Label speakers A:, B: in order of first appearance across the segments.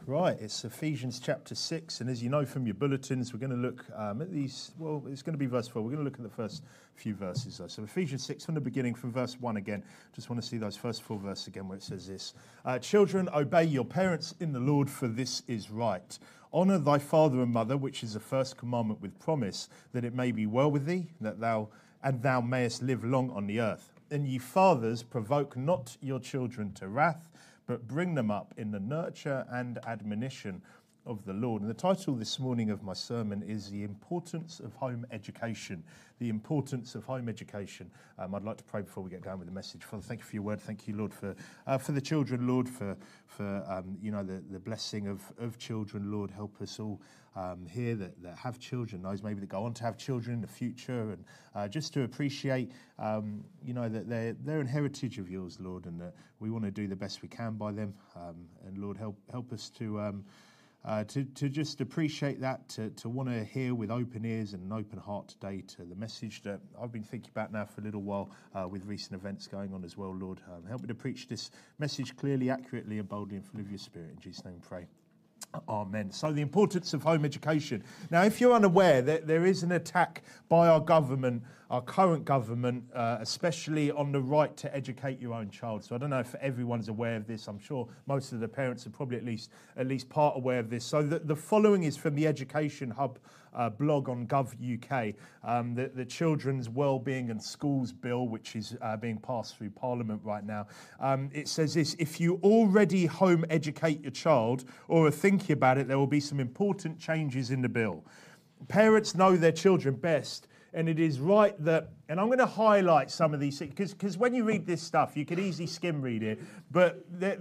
A: Right, it's Ephesians chapter 6, and as you know from your bulletins, we're going to look at these, well, it's going to be verse 4. We're going to look at the first few verses, though. So Ephesians 6, from the beginning, from verse 1 again. Just want to see those first 4 verses again, where it says this. Children, obey your parents in the Lord, for this is right. Honour thy father and mother, which is the first commandment with promise, that it may be well with thee, that thou mayest live long on the earth. And ye fathers, provoke not your children to wrath, but bring them up in the nurture and admonition of the Lord. And the title this morning of my sermon is The Importance of Home Education. The importance of home education. I'd like to pray before we get going with the message. Father, thank you for your word. Thank you, Lord, for the children, Lord, for the blessing of children. Lord, help us all here that have children, those maybe that go on to have children in the future, and just to appreciate, that they're an heritage of yours, Lord, and that we want to do the best we can by them. And Lord, help us to just appreciate that, to want to hear with open ears and an open heart today to the message that I've been thinking about now for a little while with recent events going on as well, Lord. Help me to preach this message clearly, accurately and boldly and full of your spirit. In Jesus' name we pray. Amen. So the importance of home education. Now, if you're unaware, there is an attack by our government, our current government, especially on the right to educate your own child. So I don't know if everyone's aware of this. I'm sure most of the parents are probably at least part aware of this. So the following is from the Education Hub blog on Gov.uk, the Children's Wellbeing and Schools Bill, which is being passed through Parliament right now. It says this: if you already home educate your child or are thinking about it, there will be some important changes in the bill. Parents know their children best, and it is right that, and I'm going to highlight some of these things, because when you read this stuff, you can easily skim read it, but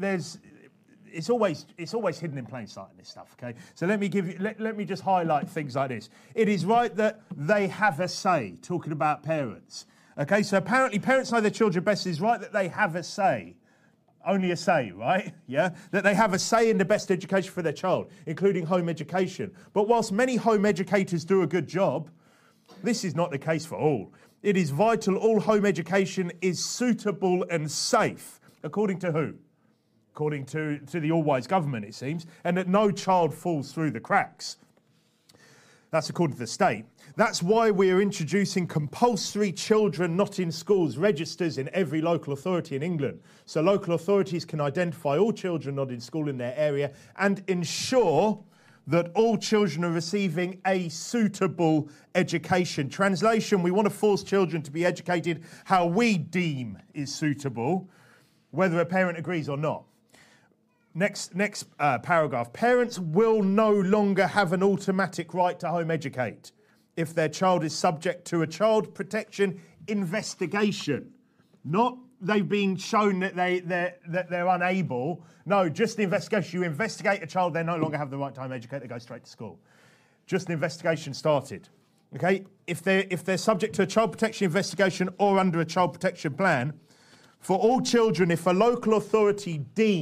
A: it's always hidden in plain sight in this stuff, okay? So let me just highlight things like this. It is right that they have a say, talking about parents. Okay, so apparently parents know their children best. It is right that they have a say. Only a say, right? Yeah? That they have a say in the best education for their child, including home education. But whilst many home educators do a good job, this is not the case for all. It is vital all home education is suitable and safe. According to who? According to the all-wise government, it seems, and that no child falls through the cracks. That's according to the state. That's why we are introducing compulsory children not in schools registers in every local authority in England. So local authorities can identify all children not in school in their area and ensure that all children are receiving a suitable education. Translation: we want to force children to be educated how we deem is suitable, whether a parent agrees or not. Next paragraph. Parents will no longer have an automatic right to home educate if their child is subject to a child protection investigation. Not they've been shown that they're unable. No, just the investigation. You investigate a child, they no longer have the right to home educate, they go straight to school. Just the investigation started. Okay? If they're subject to a child protection investigation or under a child protection plan, for all children, if a local authority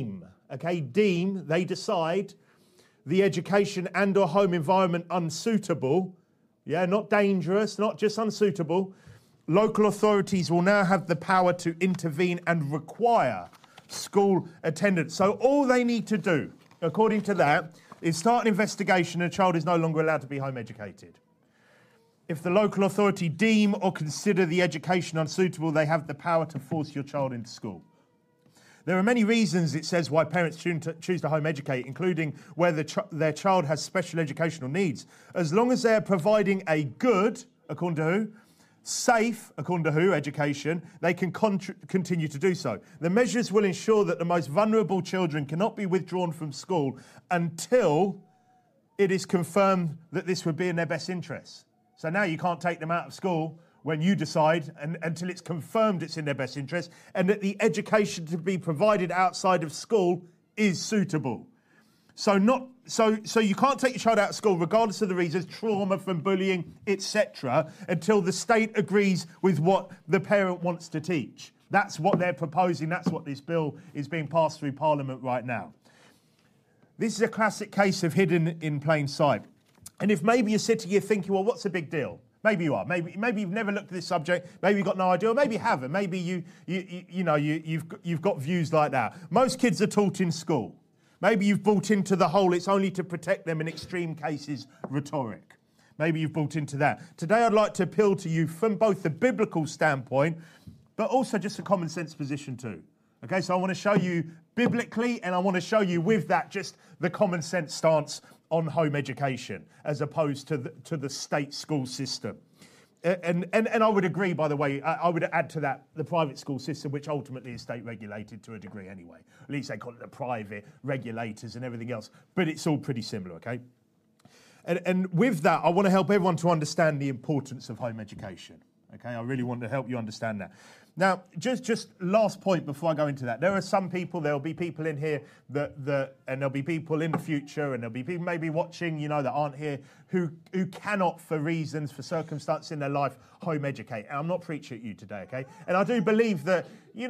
A: they decide the education and or home environment unsuitable, not dangerous, not just unsuitable, local authorities will now have the power to intervene and require school attendance. So all they need to do, according to that, is start an investigation and a child is no longer allowed to be home educated. If the local authority deem or consider the education unsuitable, they have the power to force your child into school. There are many reasons, it says, why parents choose to home educate, including whether their child has special educational needs. As long as they are providing a good, according to who, safe, according to who, education, they can continue to do so. The measures will ensure that the most vulnerable children cannot be withdrawn from school until it is confirmed that this would be in their best interests. So now you can't take them out of school when you decide, and until it's confirmed it's in their best interest, and that the education to be provided outside of school is suitable. So you can't take your child out of school, regardless of the reasons, trauma from bullying, etc., until the state agrees with what the parent wants to teach. That's what they're proposing. That's what this bill is being passed through Parliament right now. This is a classic case of hidden in plain sight. And if maybe you're sitting here thinking, well, what's the big deal? Maybe you are. Maybe you've never looked at this subject. Maybe you've got no idea. Or maybe you haven't. Maybe you've got views like that. Most kids are taught in school. Maybe you've bought into the whole it's only to protect them in extreme cases rhetoric. Maybe you've bought into that. Today I'd like to appeal to you from both the biblical standpoint, but also just a common sense position too. Okay, so I want to show you biblically, and I want to show you with that just the common sense stance on home education as opposed to the state school system. And I would agree, by the way, I would add to that the private school system, which ultimately is state regulated to a degree anyway. At least they call it the private regulators and everything else. But it's all pretty similar, okay? And with that, I want to help everyone to understand the importance of home education. Okay, I really want to help you understand that. Now, just last point before I go into that. There are some people, there'll be people in here and there'll be people in the future, and there'll be people maybe watching, that aren't here, who cannot, for reasons, for circumstance in their life, home educate. And I'm not preaching at you today, okay? And I do believe that,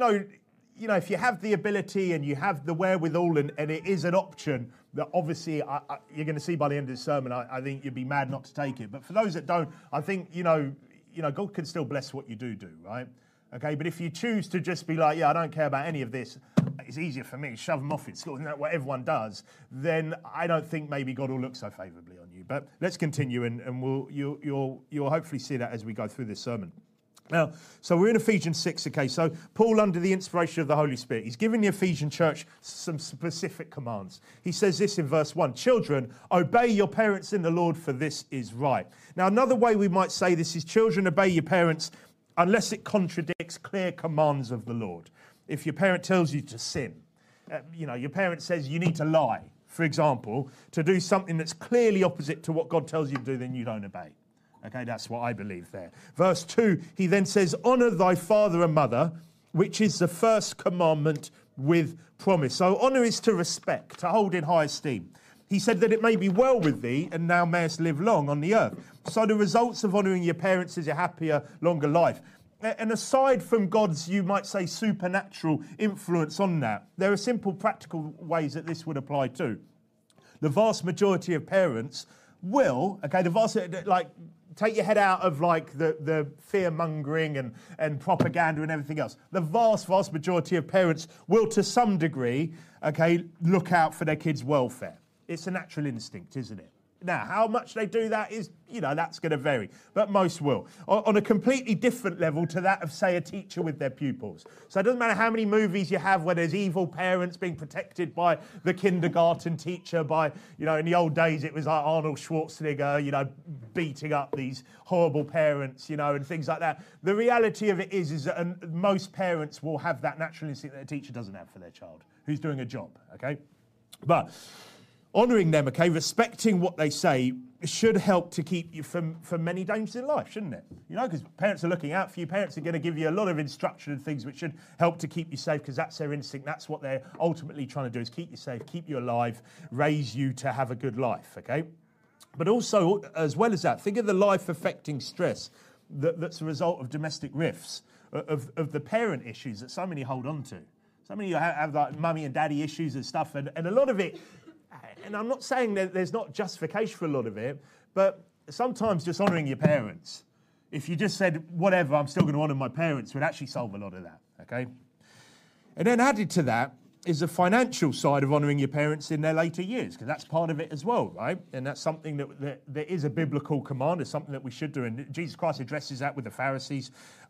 A: if you have the ability and you have the wherewithal and it is an option, that obviously you're going to see by the end of the sermon, I think you'd be mad not to take it. But for those that don't, I think, God can still bless what you do, right? Okay, but if you choose to just be like, I don't care about any of this, it's easier for me, shove them off at school, isn't that what everyone does? Then I don't think maybe God will look so favourably on you. But let's continue, and you'll hopefully see that as we go through this sermon. Now, so we're in Ephesians 6, okay, so Paul, under the inspiration of the Holy Spirit, he's giving the Ephesian church some specific commands. He says this in verse 1, "Children, obey your parents in the Lord, for this is right." Now, another way we might say this is, children, obey your parents unless it contradicts clear commands of the Lord. If your parent tells you to sin, your parent says you need to lie, for example, to do something that's clearly opposite to what God tells you to do, then you don't obey. Okay, that's what I believe there. Verse 2, he then says, "Honour thy father and mother, which is the first commandment with promise." So honour is to respect, to hold in high esteem. He said that it may be well with thee, and thou mayest live long on the earth. So the results of honouring your parents is a happier, longer life. And aside from God's, you might say, supernatural influence on that, there are simple, practical ways that this would apply to. The vast majority of parents will, take your head out of the fear-mongering and propaganda and everything else. The vast, vast majority of parents will, to some degree, look out for their kids' welfare. It's a natural instinct, isn't it? Now, how much they do that is, that's going to vary. But most will. On a completely different level to that of, say, a teacher with their pupils. So it doesn't matter how many movies you have where there's evil parents being protected by the kindergarten teacher, by, in the old days it was like Arnold Schwarzenegger, beating up these horrible parents, and things like that. The reality of it is that most parents will have that natural instinct that a teacher doesn't have for their child, who's doing a job, okay? But honouring them, respecting what they say should help to keep you from many dangers in life, shouldn't it? Because parents are looking out for you. Parents are going to give you a lot of instruction and things which should help to keep you safe, because that's their instinct. That's what they're ultimately trying to do, is keep you safe, keep you alive, raise you to have a good life, okay? But also, as well as that, think of the life-affecting stress that's a result of domestic rifts, of the parent issues that so many hold on to. So many have like mummy and daddy issues and stuff, and a lot of it. And I'm not saying that there's not justification for a lot of it, but sometimes just honouring your parents, if you just said, whatever, I'm still going to honour my parents, would actually solve a lot of that, okay? And then added to that is the financial side of honouring your parents in their later years, because that's part of it as well, right? And that's something that is a biblical command, it's something that we should do, and Jesus Christ addresses that with the Pharisees,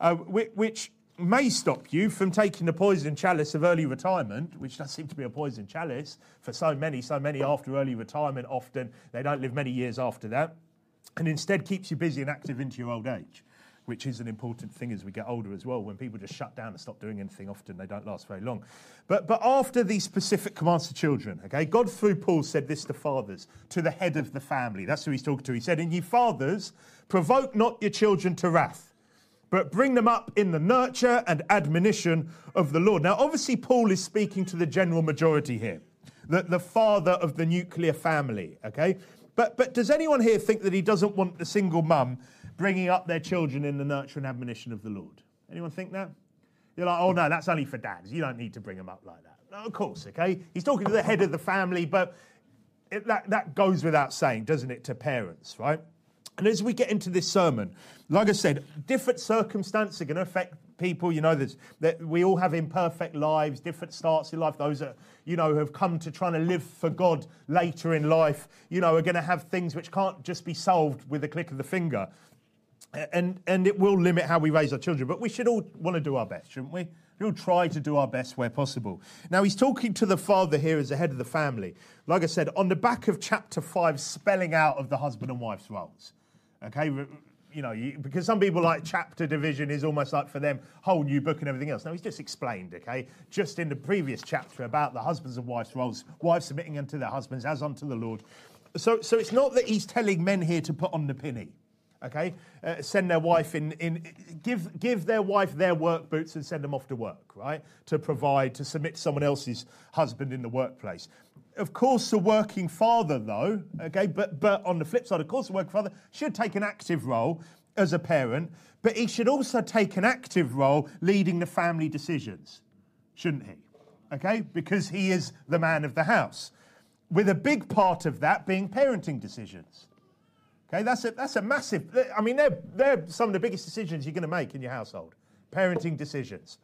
A: which may stop you from taking the poison chalice of early retirement, which does seem to be a poison chalice for so many after early retirement. Often they don't live many years after that, and instead keeps you busy and active into your old age, which is an important thing as we get older as well. When people just shut down and stop doing anything, often they don't last very long. But after these specific commands to children, okay, God through Paul said this to fathers, to the head of the family. That's who he's talking to. He said, "And ye fathers, provoke not your children to wrath, but bring them up in the nurture and admonition of the Lord." Now, obviously, Paul is speaking to the general majority here, the father of the nuclear family, okay? But does anyone here think that he doesn't want the single mum bringing up their children in the nurture and admonition of the Lord? Anyone think that? You're like, oh, no, that's only for dads. You don't need to bring them up like that. No, of course, okay? He's talking to the head of the family, but that goes without saying, doesn't it, to parents, right? And as we get into this sermon, like I said, different circumstances are going to affect people, that we all have imperfect lives, different starts in life. Those that, have come to trying to live for God later in life, are going to have things which can't just be solved with a click of the finger. And it will limit how we raise our children. But we should all want to do our best, shouldn't we? We'll try to do our best where possible. Now, he's talking to the father here as the head of the family. Like I said, on the back of chapter 5, spelling out of the husband and wife's roles. Okay? Because some people like chapter division is almost like for them, whole new book and everything else. No, he's just explained, okay? Just in the previous chapter about the husbands and wives' roles, wives submitting unto their husbands as unto the Lord. So it's not that he's telling men here to put on the pinny. Okay, send their wife give their wife their work boots and send them off to work, right? To provide, to submit to someone else's husband in the workplace. Of course, a working father, though, okay, but on the flip side, of course, a working father should take an active role as a parent, but he should also take an active role leading the family decisions, shouldn't he? Okay, because he is the man of the house, with a big part of that being parenting decisions. Okay, that's a massive. I mean, they're some of the biggest decisions you're going to make in your household. Parenting decisions.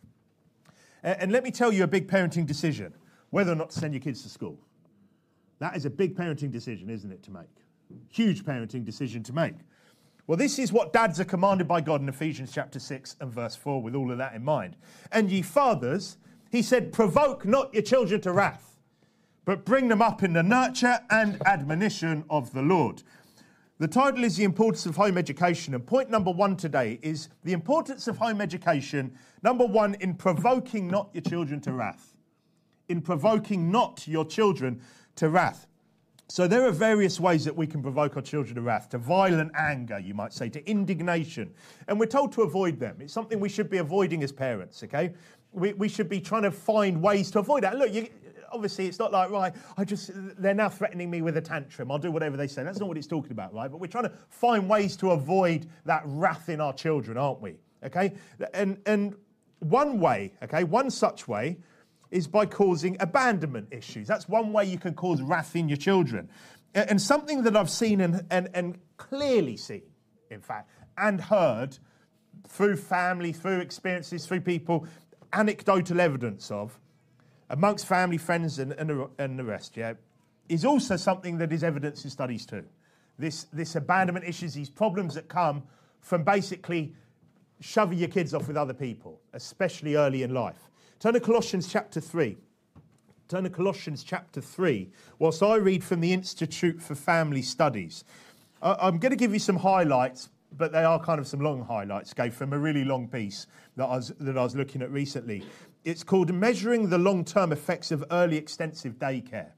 A: And let me tell you a big parenting decision: whether or not to send your kids to school. That is a big parenting decision, isn't it, to make? Huge parenting decision to make. Well, this is what dads are commanded by God in Ephesians chapter 6 and verse 4, with all of that in mind. And ye fathers, he said, provoke not your children to wrath, but bring them up in the nurture and admonition of the Lord. The title is The Importance of Home Education, and point number 1 today is the importance of home education, number 1, in provoking not your children to wrath. In provoking not your children to wrath. So there are various ways that we can provoke our children to wrath, to violent anger, you might say, to indignation. And we're told to avoid them. It's something we should be avoiding as parents, okay? We should be trying to find ways to avoid that. Look, obviously, it's not like, right, they're now threatening me with a tantrum. I'll do whatever they say. That's not what it's talking about, right? But we're trying to find ways to avoid that wrath in our children, aren't we? Okay? And one way, okay, one such way is by causing abandonment issues. That's one way you can cause wrath in your children. And something that I've seen and clearly seen, in fact, and heard through family, through experiences, through people, anecdotal evidence of, amongst family, friends, and the rest, yeah, is also something that is evidence in studies too. This abandonment issues, these problems that come from basically shoving your kids off with other people, especially early in life. Turn to Colossians chapter 3. Turn to Colossians chapter 3, whilst I read from the Institute for Family Studies. I'm going to give you some highlights, but they are kind of some long highlights, okay, from a really long piece that I was looking at recently. It's called Measuring the Long-Term Effects of Early Extensive Daycare.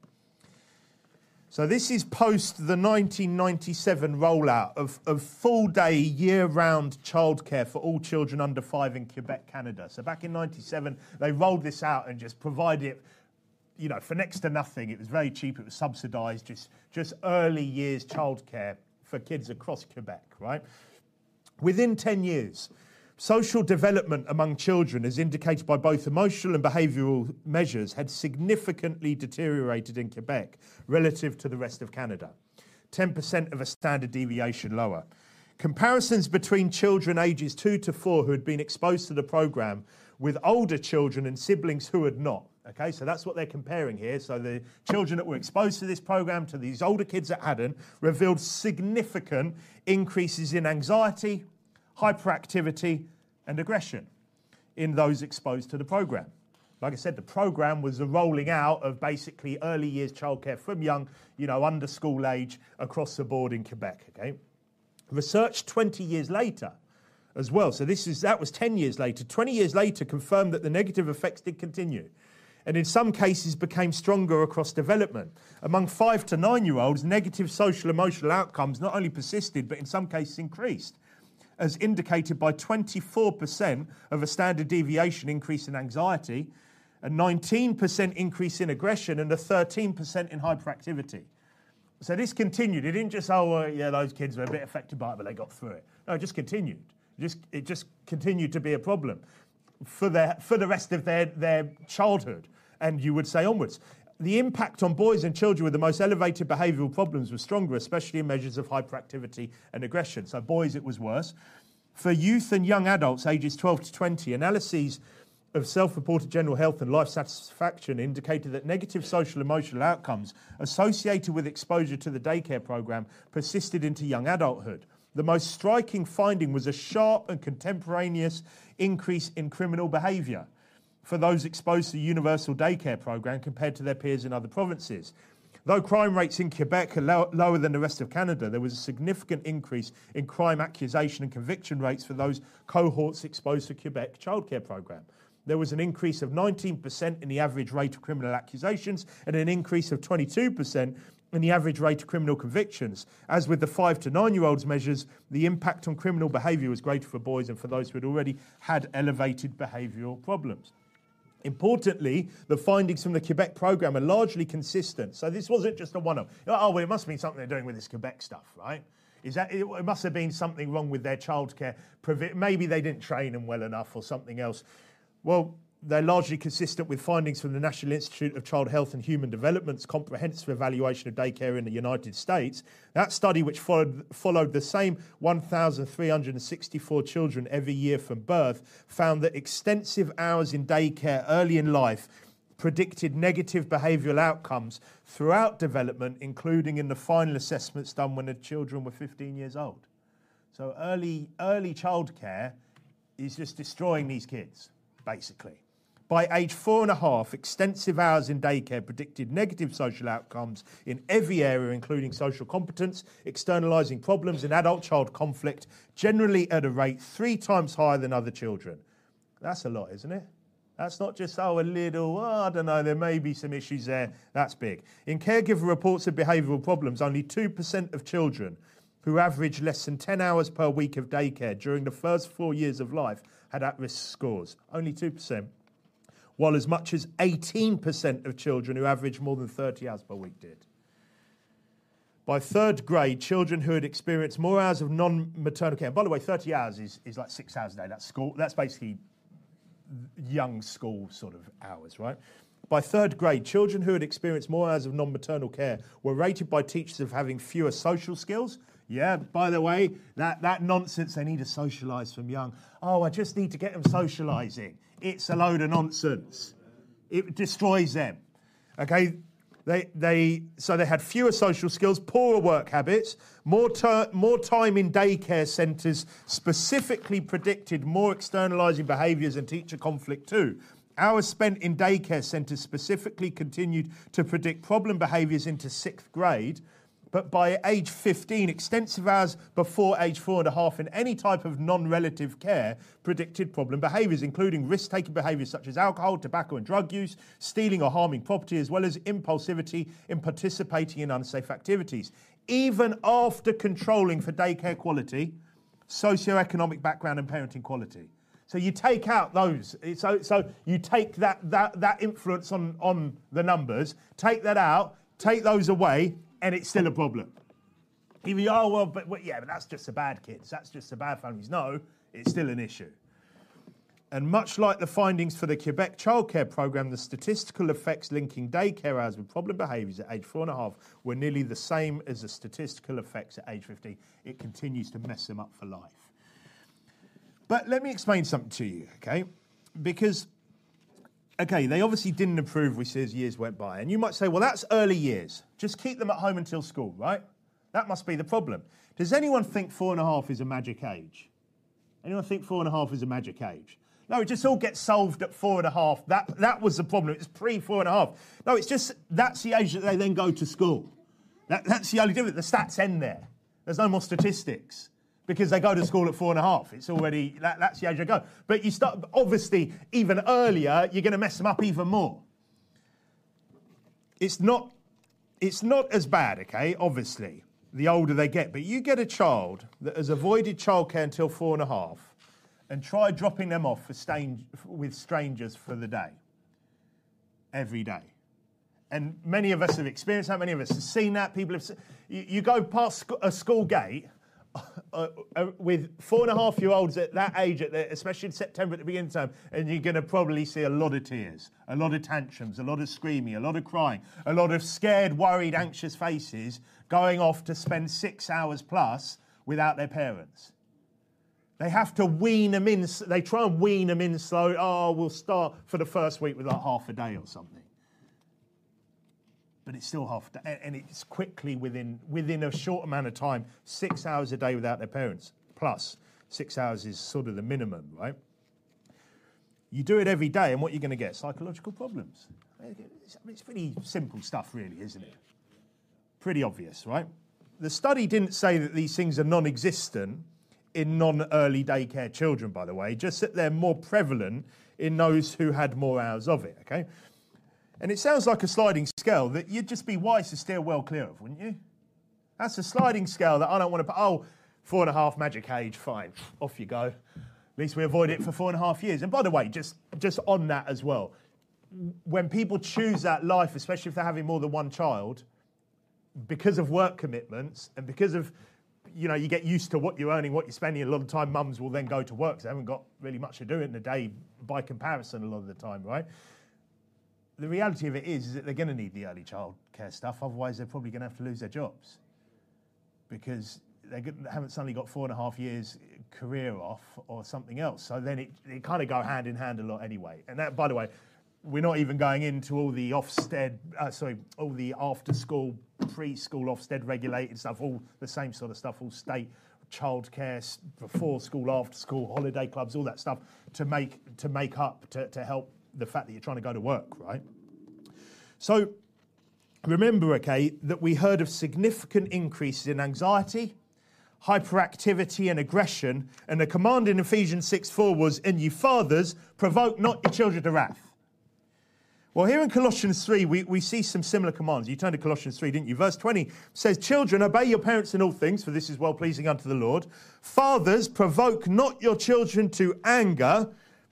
A: So this is post the 1997 rollout of full-day, year-round childcare for all children under 5 in Quebec, Canada. So back in 97, they rolled this out and just provided it, for next to nothing. It was very cheap. It was subsidised, just early years childcare for kids across Quebec, right? Within 10 years, social development among children, as indicated by both emotional and behavioural measures, had significantly deteriorated in Quebec relative to the rest of Canada. 10% of a standard deviation lower. Comparisons between children ages 2 to 4 who had been exposed to the programme with older children and siblings who had not. Okay, so that's what they're comparing here. So the children that were exposed to this programme to these older kids that hadn't revealed significant increases in anxiety, hyperactivity and aggression in those exposed to the programme. Like I said, the programme was a rolling out of basically early years childcare from young, under school age across the board in Quebec, okay? Research 20 years later as well, so that was 10 years later, 20 years later confirmed that the negative effects did continue and in some cases became stronger across development. Among 5 to 9-year-olds, negative social emotional outcomes not only persisted but in some cases increased, as indicated by 24% of a standard deviation increase in anxiety, a 19% increase in aggression, and a 13% in hyperactivity. So this continued. It didn't just, those kids were a bit affected by it, but they got through it. No, it just continued. It just continued to be a problem for the rest of their childhood, and you would say onwards. The impact on boys and children with the most elevated behavioural problems was stronger, especially in measures of hyperactivity and aggression. So boys, it was worse. For youth and young adults ages 12 to 20, analyses of self-reported general health and life satisfaction indicated that negative social emotional outcomes associated with exposure to the daycare program persisted into young adulthood. The most striking finding was a sharp and contemporaneous increase in criminal behaviour for those exposed to the universal daycare program compared to their peers in other provinces. Though crime rates in Quebec are lower than the rest of Canada, there was a significant increase in crime accusation and conviction rates for those cohorts exposed to Quebec childcare program. There was an increase of 19% in the average rate of criminal accusations and an increase of 22% in the average rate of criminal convictions. As with the 5 to 9-year-olds measures, the impact on criminal behaviour was greater for boys and for those who had already had elevated behavioural problems. Importantly, the findings from the Quebec program are largely consistent. So this wasn't just a one-off. Oh, well, it must have been something they're doing with this Quebec stuff, right? It must have been something wrong with their childcare. Maybe they didn't train them well enough or something else. Well, they're largely consistent with findings from the National Institute of Child Health and Human Development's comprehensive evaluation of daycare in the United States. That study, which followed the same 1,364 children every year from birth, found that extensive hours in daycare early in life predicted negative behavioural outcomes throughout development, including in the final assessments done when the children were 15 years old. So early childcare is just destroying these kids, basically. By age 4.5, extensive hours in daycare predicted negative social outcomes in every area, including social competence, externalising problems, and adult-child conflict, generally at a rate 3 times higher than other children. That's a lot, isn't it? That's not just, I don't know, there may be some issues there. That's big. In caregiver reports of behavioural problems, only 2% of children who average less than 10 hours per week of daycare during the first 4 years of life had at-risk scores. Only 2%. While as much as 18% of children who averaged more than 30 hours per week did. By 3rd grade, children who had experienced more hours of non-maternal care, and by the way, 30 hours is like 6 hours a day. That's school. That's basically young school sort of hours, right? By 3rd grade, children who had experienced more hours of non-maternal care were rated by teachers of having fewer social skills. Yeah, by the way, that nonsense, they need to socialise from young. Oh, I just need to get them socialising. It's a load of nonsense. It destroys them. Okay, so they had fewer social skills, poorer work habits, more time in daycare centres specifically predicted more externalising behaviours and teacher conflict too. Hours spent in daycare centres specifically continued to predict problem behaviours into 6th grade, but by age 15, extensive hours before age 4.5 in any type of non-relative care predicted problem behaviours, including risk-taking behaviours such as alcohol, tobacco and drug use, stealing or harming property, as well as impulsivity in participating in unsafe activities. Even after controlling for daycare quality, socioeconomic background and parenting quality. So you take out those. So you take that influence on the numbers, take that out, take those away, and it's still a problem. Even, but that's just the bad kids. That's just the bad families. No, it's still an issue. And much like the findings for the Quebec childcare program, the statistical effects linking daycare hours with problem behaviours at age 4.5 were nearly the same as the statistical effects at age 15. It continues to mess them up for life. But let me explain something to you, okay? Because, okay, they obviously didn't improve, we see, as years went by. And you might say, well, that's early years. Just keep them at home until school, right? That must be the problem. Does anyone think 4.5 is a magic age? Anyone think 4.5 is a magic age? No, it just all gets solved at 4.5. That was the problem. It was pre-4.5. No, it's just that's the age that they then go to school. That's the only difference. The stats end there. There's no more statistics. Because they go to school at 4.5. It's already, that's the age they go. But you start, obviously, even earlier, you're going to mess them up even more. It's not as bad, okay, obviously, the older they get. But you get a child that has avoided childcare until 4.5 and try dropping them off with strangers for the day. Every day. And many of us have experienced that. Many of us have seen that. People have. You go past a school gate with 4.5-year-olds at that age, especially in September at the beginning of term, and you're going to probably see a lot of tears, a lot of tantrums, a lot of screaming, a lot of crying, a lot of scared, worried, anxious faces going off to spend 6 hours plus without their parents. They have to wean them in. They try and wean them in slowly. Oh, we'll start for the first week with like half a day or something. But it's still half a day. And it's quickly within a short amount of time, 6 hours a day without their parents. Plus, 6 hours is sort of the minimum, right? You do it every day, and what you're going to get? Psychological problems. It's pretty simple stuff, really, isn't it? Pretty obvious, right? The study didn't say that these things are non-existent in non-early daycare children, by the way, just that they're more prevalent in those who had more hours of it, okay? And it sounds like a sliding scale that you'd just be wise to steer well clear of, wouldn't you? That's a sliding scale that I don't want to put, 4.5 magic age, fine, off you go. At least we avoid it for 4.5 years. And by the way, just on that as well, when people choose that life, especially if they're having more than one child, because of work commitments and because of, you get used to what you're earning, what you're spending, a lot of time mums will then go to work because they haven't got really much to do in the day by comparison a lot of the time, right? The reality of it is that they're going to need the early child care stuff, otherwise they're probably going to have to lose their jobs because they haven't suddenly got 4.5 years career off or something else. So then it kind of go hand in hand a lot anyway. And that, by the way, we're not even going into all the all the after-school, preschool, Ofsted regulated stuff, all the same sort of stuff, all state childcare, before school, after school, holiday clubs, all that stuff to make up, to help the fact that you're trying to go to work, right? So remember, okay, that we heard of significant increases in anxiety, hyperactivity and aggression, and the command in Ephesians 6:4 was, "And you fathers, provoke not your children to wrath." Well, here in Colossians 3, we see some similar commands. You turned to Colossians 3, didn't you? Verse 20 says, "Children, obey your parents in all things, for this is well-pleasing unto the Lord. Fathers, provoke not your children to anger,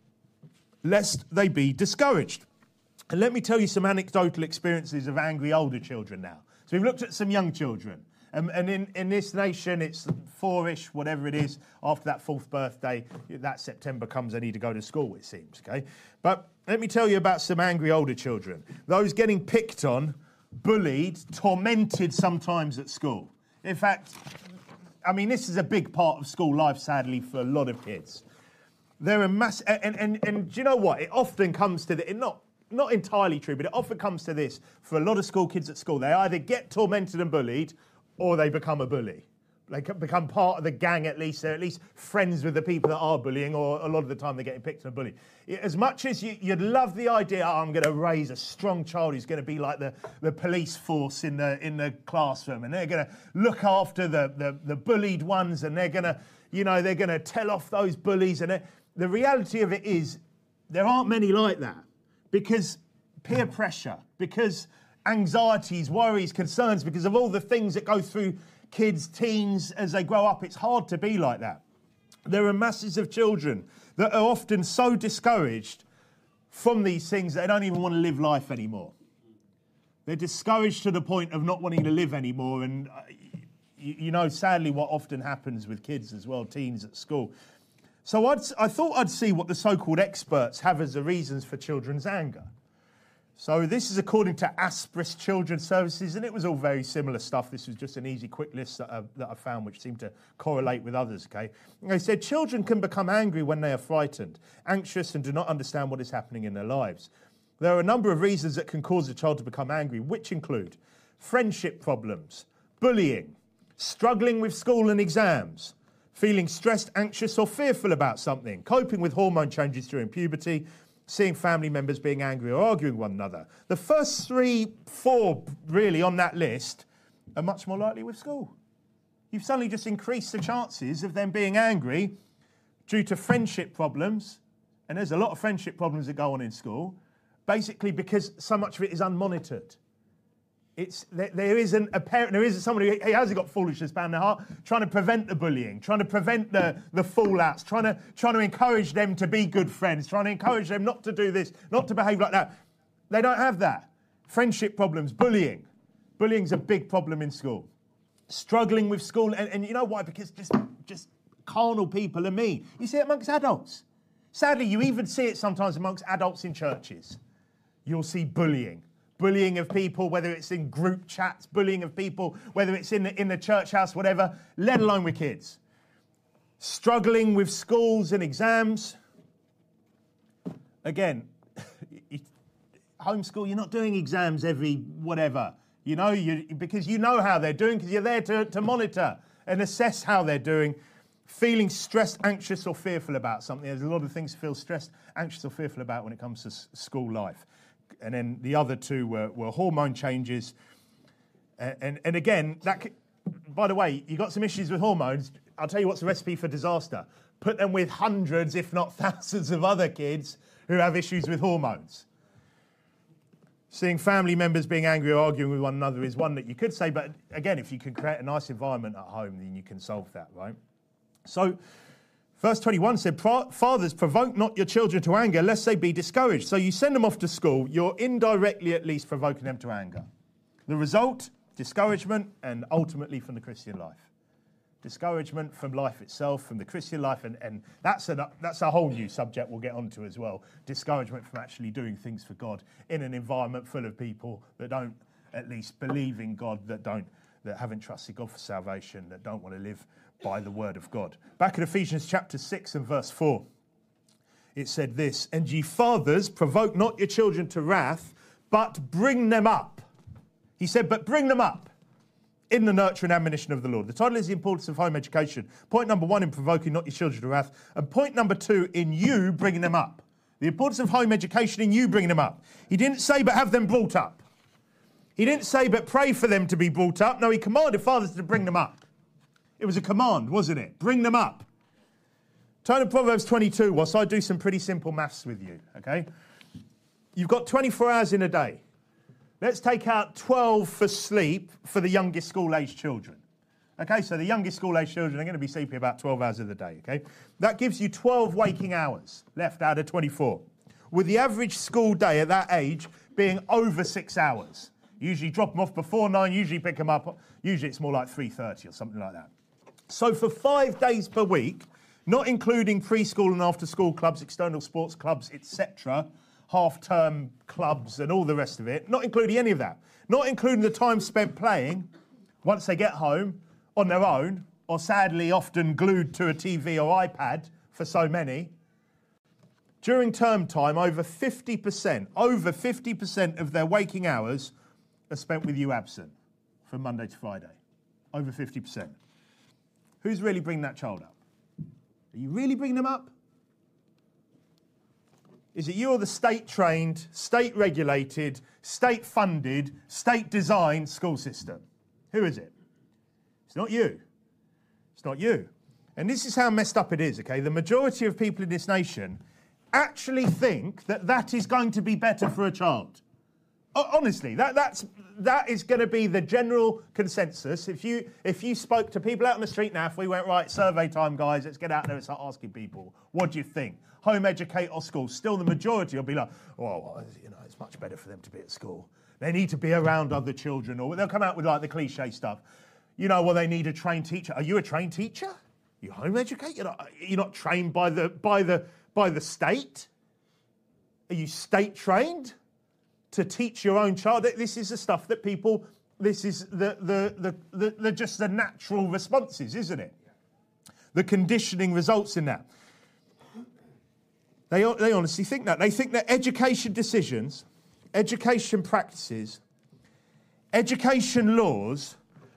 A: lest they be discouraged." And let me tell you some anecdotal experiences of angry older children now. So we've looked at some young children. And in this nation, it's 4-ish, whatever it is, after that 4th birthday, that September comes, they need to go to school, it seems, okay? But let me tell you about some angry older children. Those getting picked on, bullied, tormented sometimes at school. In fact, I mean, this is a big part of school life, sadly, for a lot of kids. They're a mass, and do you know what? It often comes to not entirely true, but it often comes to this for a lot of school kids at school. They either get tormented and bullied, or they become a bully. They become part of the gang at least. They're at least friends with the people that are bullying, or a lot of the time they're getting picked on and bullied. As much as you'd love the idea, I'm going to raise a strong child who's going to be like the police force in the classroom, and they're going to look after the bullied ones, and they're going to tell off those bullies. And the reality of it is there aren't many like that, because peer pressure, because anxieties, worries, concerns, because of all the things that go through kids, teens, as they grow up, it's hard to be like that. There are masses of children that are often so discouraged from these things that they don't even want to live life anymore. They're discouraged to the point of not wanting to live anymore. And sadly, what often happens with kids as well, teens at school. So I thought I'd see what the so-called experts have as the reasons for children's anger. So this is according to Aspris Children's Services, and it was all very similar stuff. This was just an easy, quick list that I found, which seemed to correlate with others, okay? And they said children can become angry when they are frightened, anxious, and do not understand what is happening in their lives. There are a number of reasons that can cause a child to become angry, which include friendship problems, bullying, struggling with school and exams, feeling stressed, anxious, or fearful about something, coping with hormone changes during puberty, seeing family members being angry or arguing with one another. The first 3-4 really on that list are much more likely with school. You've suddenly just increased the chances of them being angry due to friendship problems, and there's a lot of friendship problems that go on in school, basically because so much of it is unmonitored. There isn't someone who hasn't got foolishness bound in their heart, trying to prevent the bullying, trying to prevent the fallouts, trying to encourage them to be good friends, trying to encourage them not to do this, not to behave like that. They don't have that. Friendship problems, bullying. Bullying's a big problem in school. Struggling with school, and you know why? Because just carnal people are mean. You see it amongst adults. Sadly, you even see it sometimes amongst adults in churches. You'll see bullying. Bullying of people, whether it's in group chats, bullying of people, whether it's in the church house, whatever, let alone with kids. struggling with schools and exams. Again, homeschool, you're not doing exams every whatever, because you know how they're doing, because you're there to monitor and assess how they're doing. Feeling stressed, anxious or fearful about something. There's a lot of things to feel stressed, anxious or fearful about when it comes to school life. And then the other two were hormone changes. And again, by the way, you got some issues with hormones. I'll tell you what's the recipe for disaster. Put them with hundreds, if not thousands of other kids who have issues with hormones. Seeing family members being angry or arguing with one another is one that you could say, but again, if you can create a nice environment at home, then you can solve that, right? So, verse 21 said, fathers, provoke not your children to anger, lest they be discouraged. So you send them off to school, you're indirectly at least provoking them to anger. The result, discouragement, and ultimately from the Christian life. Discouragement from life itself, from the Christian life, and that's a whole new subject we'll get onto as well. Discouragement from actually doing things for God in an environment full of people that don't at least believe in God, that haven't trusted God for salvation, that don't want to live by the word of God. Back in Ephesians chapter 6 and verse 4, it said this, and ye fathers, provoke not your children to wrath, but bring them up. He said, but bring them up in the nurture and admonition of the Lord. The title is the importance of home education. Point number 1 in provoking not your children to wrath, and point number 2 in you bringing them up. The importance of home education in you bringing them up. He didn't say, but have them brought up. He didn't say, but pray for them to be brought up. No, he commanded fathers to bring them up. It was a command, wasn't it? Bring them up. Turn to Proverbs 22 whilst I do some pretty simple maths with you, okay? You've got 24 hours in a day. Let's take out 12 for sleep for the youngest school-aged children. Okay, so the youngest school-aged children are going to be sleeping about 12 hours of the day, okay? That gives you 12 waking hours left out of 24, with the average school day at that age being over 6 hours. Usually drop them off before 9, usually pick them up. Usually it's more like 3:30 or something like that. So for 5 days per week, not including preschool and after-school clubs, external sports clubs, etc., half-term clubs and all the rest of it, not including any of that, not including the time spent playing once they get home on their own, or sadly often glued to a TV or iPad for so many, during term time, over 50% of their waking hours are spent with you absent from Monday to Friday. Over 50%. Who's really bringing that child up? Are you really bringing them up? Is it you or the state-trained, state-regulated, state-funded, state-designed school system? Who is it? It's not you. It's not you. And this is how messed up it is, okay? The majority of people in this nation actually think that is going to be better for a child. Honestly, that is going to be the general consensus. If you spoke to people out on the street now, if we went, right, survey time, guys, let's get out there and start asking people, what do you think? Home educate or school? Still the majority will be like, oh, it's much better for them to be at school. They need to be around other children, or they'll come out with like the cliche stuff. They need a trained teacher. Are you a trained teacher? You home educate? You're not trained by the state? Are you state trained to teach your own child? This is the stuff that people. This is the just the natural responses, isn't it? The conditioning results in that. They honestly think that. They think that education decisions, education practices, education laws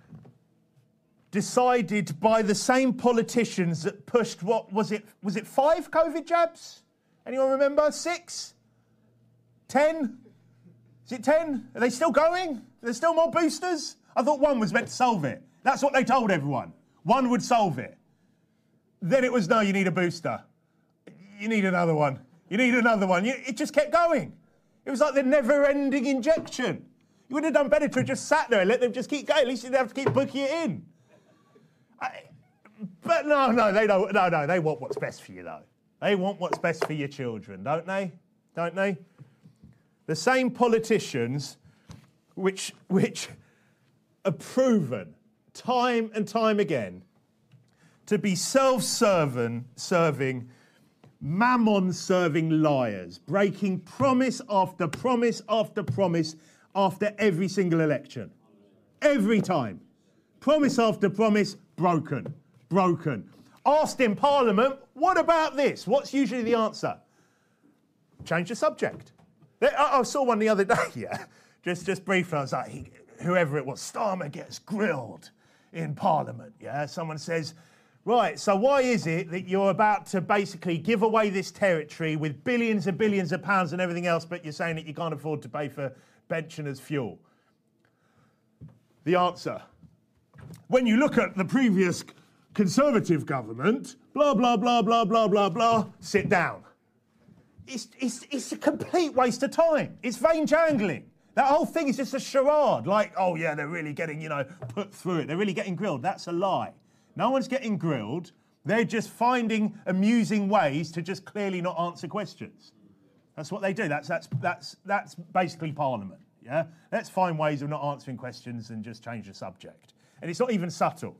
A: decided by the same politicians that pushed, what was it 5 COVID jabs? Anyone remember? 6? 10? Is it 10? Are they still going? Are there still more boosters? I thought 1 was meant to solve it. That's what they told everyone. 1 would solve it. Then it was, no, you need a booster. You need another one. You need another one. It just kept going. It was like the never-ending injection. You would have done better to have just sat there and let them just keep going. At least you didn't have to keep booking it in. But no, they don't. No, they want what's best for you, though. They want what's best for your children, don't they? Don't they? The same politicians which are proven time and time again to be self-serving, mammon-serving liars, breaking promise after promise after promise after every single election. Every time. Promise after promise, broken. Asked in Parliament, what about this? What's usually the answer? Change the subject. I saw one the other day, yeah, just briefly. I was like, whoever it was, Starmer gets grilled in Parliament, yeah? Someone says, right, so why is it that you're about to basically give away this territory with billions and billions of pounds and everything else, but you're saying that you can't afford to pay for pensioners' fuel? The answer, when you look at the previous Conservative government, blah, blah, blah, blah, blah, blah, blah, sit down. It's a complete waste of time. It's vain jangling. That whole thing is just a charade. Like, oh yeah, they're really getting, put through it. They're really getting grilled. That's a lie. No one's getting grilled. They're just finding amusing ways to just clearly not answer questions. That's what they do. That's basically Parliament. Yeah, let's find ways of not answering questions and just change the subject. And it's not even subtle.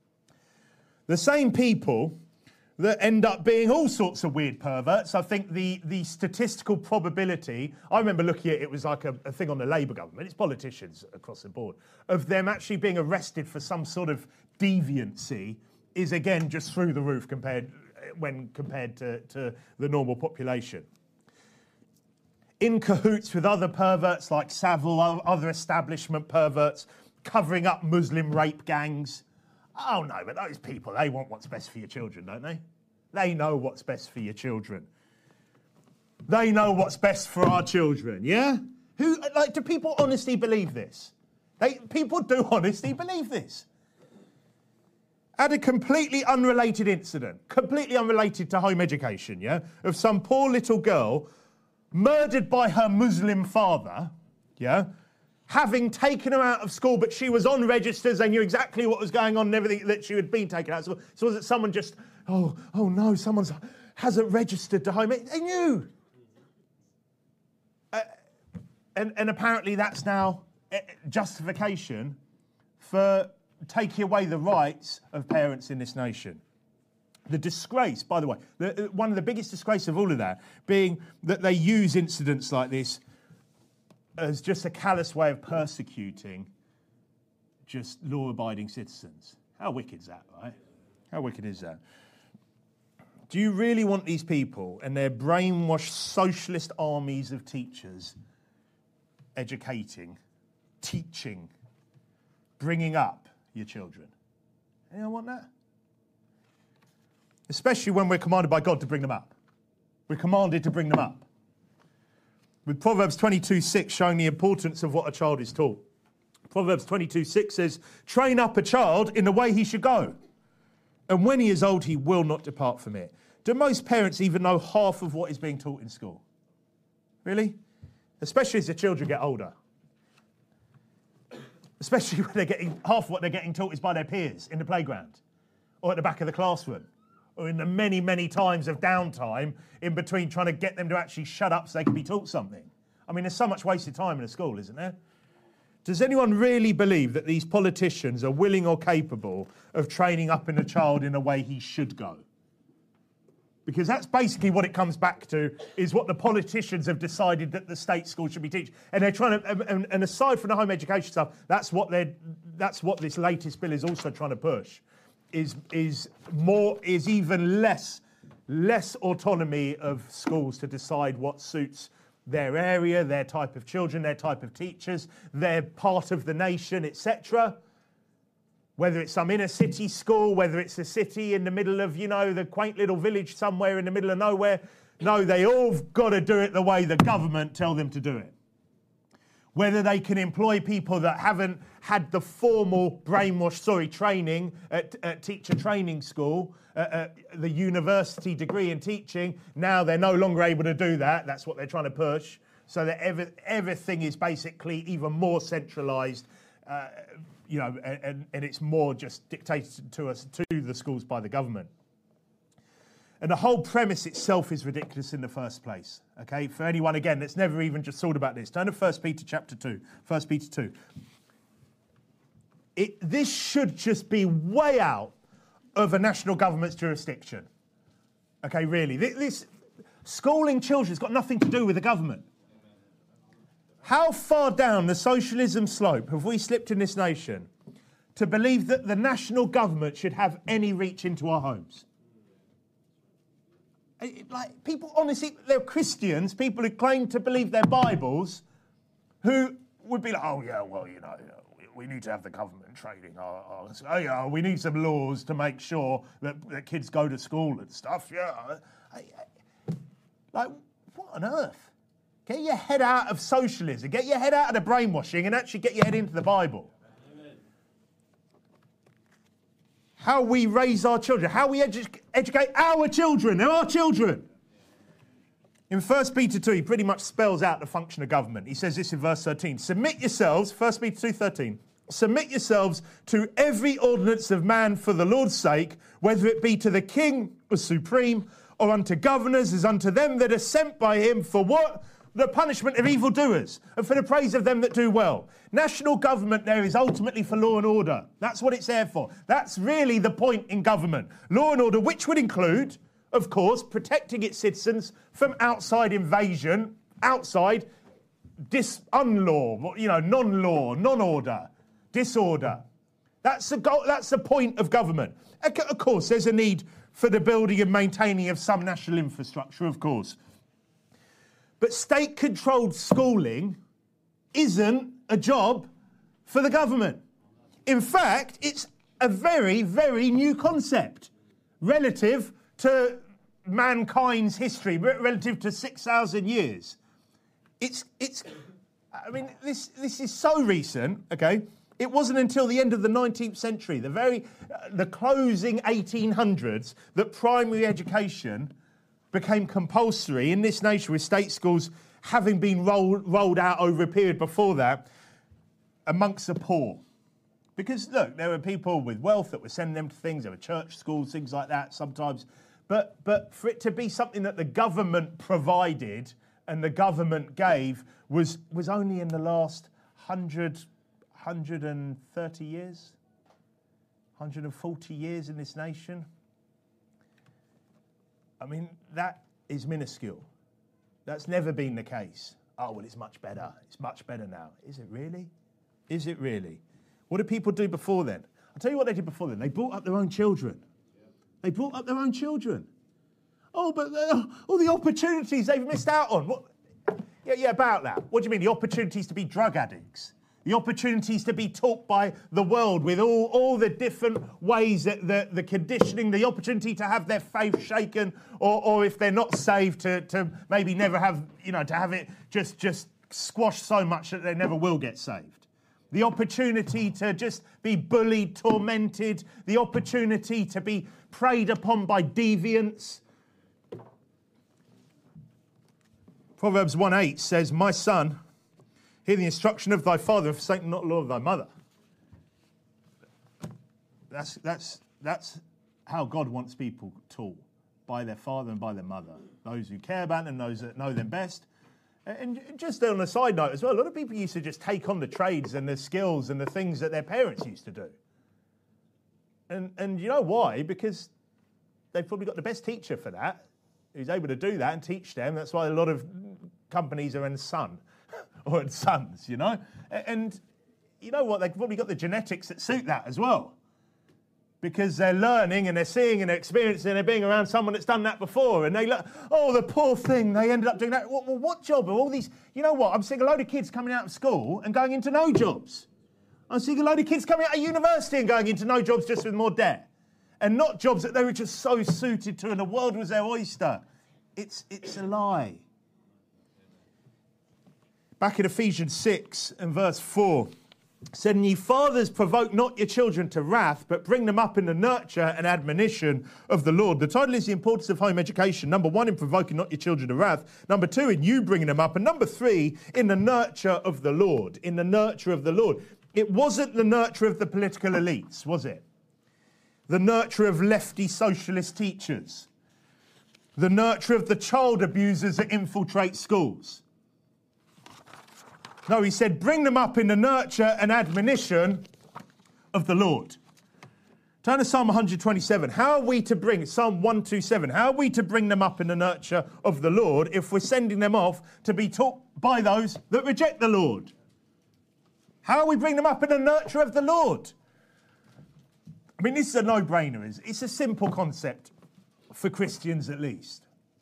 A: The same people that end up being all sorts of weird perverts. I think the statistical probability, I remember looking at it was like a thing on the Labour government, it's politicians across the board, of them actually being arrested for some sort of deviancy is again just through the roof compared to the normal population. In cahoots with other perverts like Savile, other establishment perverts, covering up Muslim rape gangs. Oh no, but those people, they want what's best for your children, don't they? They know what's best for your children. They know what's best for our children, yeah? Do people honestly believe this? People do honestly believe this. At a completely unrelated incident, completely unrelated to home education, yeah, of some poor little girl murdered by her Muslim father, yeah, having taken her out of school, but she was on registers, they knew exactly what was going on and everything, that she had been taken out of school. So was it someone just, oh no, someone hasn't registered to home. They knew. And apparently that's now justification for taking away the rights of parents in this nation. The disgrace, by the way, one of the biggest disgrace of all of that being that they use incidents like this as just a callous way of persecuting just law-abiding citizens. How wicked is that, right? How wicked is that? Do you really want these people and their brainwashed socialist armies of teachers educating, teaching, bringing up your children? Anyone want that? Especially when we're commanded by God to bring them up. We're commanded to bring them up. With Proverbs 22:6 showing the importance of what a child is taught. Proverbs 22:6 says, train up a child in the way he should go, and when he is old, he will not depart from it. Do most parents even know half of what is being taught in school? Really? Especially as the children get older. Especially when they're getting, half of what they're getting taught is by their peers in the playground, or at the back of the classroom, or in the many, many times of downtime in between trying to get them to actually shut up so they can be taught something. I mean, there's so much wasted time in a school, isn't there? Does anyone really believe that these politicians are willing or capable of training up in a child in a way he should go? Because that's basically what it comes back to, is what the politicians have decided that the state school should be teaching. And they're trying to, and aside from the home education stuff, that's what this latest bill is also trying to push, is even less autonomy of schools to decide what suits their area, their type of children, their type of teachers, their part of the nation, etc. Whether it's some inner city school, whether it's a city in the middle of, the quaint little village somewhere in the middle of nowhere. No, they all got to do it the way the government tell them to do it. Whether they can employ people that haven't had the formal training at teacher training school, the university degree in teaching, now they're no longer able to do that. That's what they're trying to push. So that everything is basically even more centralised, and it's more just dictated to us, to the schools by the government. And the whole premise itself is ridiculous in the first place. Okay, for anyone, again, that's never even just thought about this, turn to 1 Peter chapter 2. 1 Peter 2. This should just be way out of a national government's jurisdiction. Okay, really. This schooling children has got nothing to do with the government. How far down the socialism slope have we slipped in this nation to believe that the national government should have any reach into our homes? Like, people, honestly, they're Christians, people who claim to believe their Bibles, who would be like, oh, yeah, well, you know, we need to have the government trading. We need some laws to make sure that kids go to school and stuff. Yeah. Like, what on earth? Get your head out of socialism. Get your head out of the brainwashing and actually get your head into the Bible. Amen. How we raise our children. How we educate our children. They're our children. In 1 Peter 2, he pretty much spells out the function of government. He says this in verse 13. Submit yourselves, 1 Peter 2:13. Submit yourselves to every ordinance of man for the Lord's sake, whether it be to the king as supreme, or unto governors as unto them that are sent by him for what? The punishment of evildoers, and for the praise of them that do well. National government there is ultimately for law and order. That's what it's there for. That's really the point in government. Law and order, which would include, of course, protecting its citizens from outside invasion, outside non-law, non-order, disorder. That's the goal. That's the point of government. Of course, there's a need for the building and maintaining of some national infrastructure, of course. But state-controlled schooling isn't a job for the government. In fact, it's a very, very new concept relative to mankind's history, relative to 6,000 years. This is so recent, okay? It wasn't until the end of the 19th century, the closing 1800s, that primary education became compulsory in this nation, with state schools having been rolled out over a period before that amongst the poor. Because, look, there were people with wealth that were sending them to things. There were church schools, things like that sometimes. But for it to be something that the government provided and the government gave was only in the last 130 years, 140 years in this nation. I mean, that is minuscule. That's never been the case. Oh, well, it's much better. It's much better now. Is it really? Is it really? What did people do before then? I'll tell you what they did before then. They brought up their own children. They brought up their own children. Oh, but all the opportunities they've missed out on. What? Yeah, about that. What do you mean? The opportunities to be drug addicts? The opportunities to be taught by the world with all the different ways that the conditioning, the opportunity to have their faith shaken, or if they're not saved, to maybe never have, to have it just squashed so much that they never will get saved. The opportunity to just be bullied, tormented, the opportunity to be preyed upon by deviants. Proverbs 1:8 says, "My son, hear the instruction of thy father, and forsake not the law of thy mother." That's how God wants people taught, by their father and by their mother. Those who care about them, those that know them best. And just on a side note as well, a lot of people used to just take on the trades and the skills and the things that their parents used to do. And you know why? Because they've probably got the best teacher for that, who's able to do that and teach them. That's why a lot of companies are in son or in sons, And you know what? They've probably got the genetics that suit that as well. Because they're learning and they're seeing and they're experiencing and they're being around someone that's done that before. And they look, oh, the poor thing, they ended up doing that. Well, what job are all these? You know what? I'm seeing a load of kids coming out of school and going into no jobs. I'm seeing a load of kids coming out of university and going into no jobs just with more debt. And not jobs that they were just so suited to and the world was their oyster. It's a lie. Back in Ephesians 6 and verse 4, said, "And ye fathers, provoke not your children to wrath, but bring them up in the nurture and admonition of the Lord." The title is The Importance of Home Education. Number 1, in provoking not your children to wrath. Number 2, in you bringing them up. And number 3, in the nurture of the Lord. In the nurture of the Lord. It wasn't the nurture of the political elites, was it? The nurture of lefty socialist teachers. The nurture of the child abusers that infiltrate schools. No, he said, bring them up in the nurture and admonition of the Lord. Turn to Psalm 127. How are we to bring, Psalm 127, how are we to bring them up in the nurture of the Lord if we're sending them off to be taught by those that reject the Lord? How are we bringing them up in the nurture of the Lord? I mean, this is a no-brainer. It's a simple concept for Christians at least.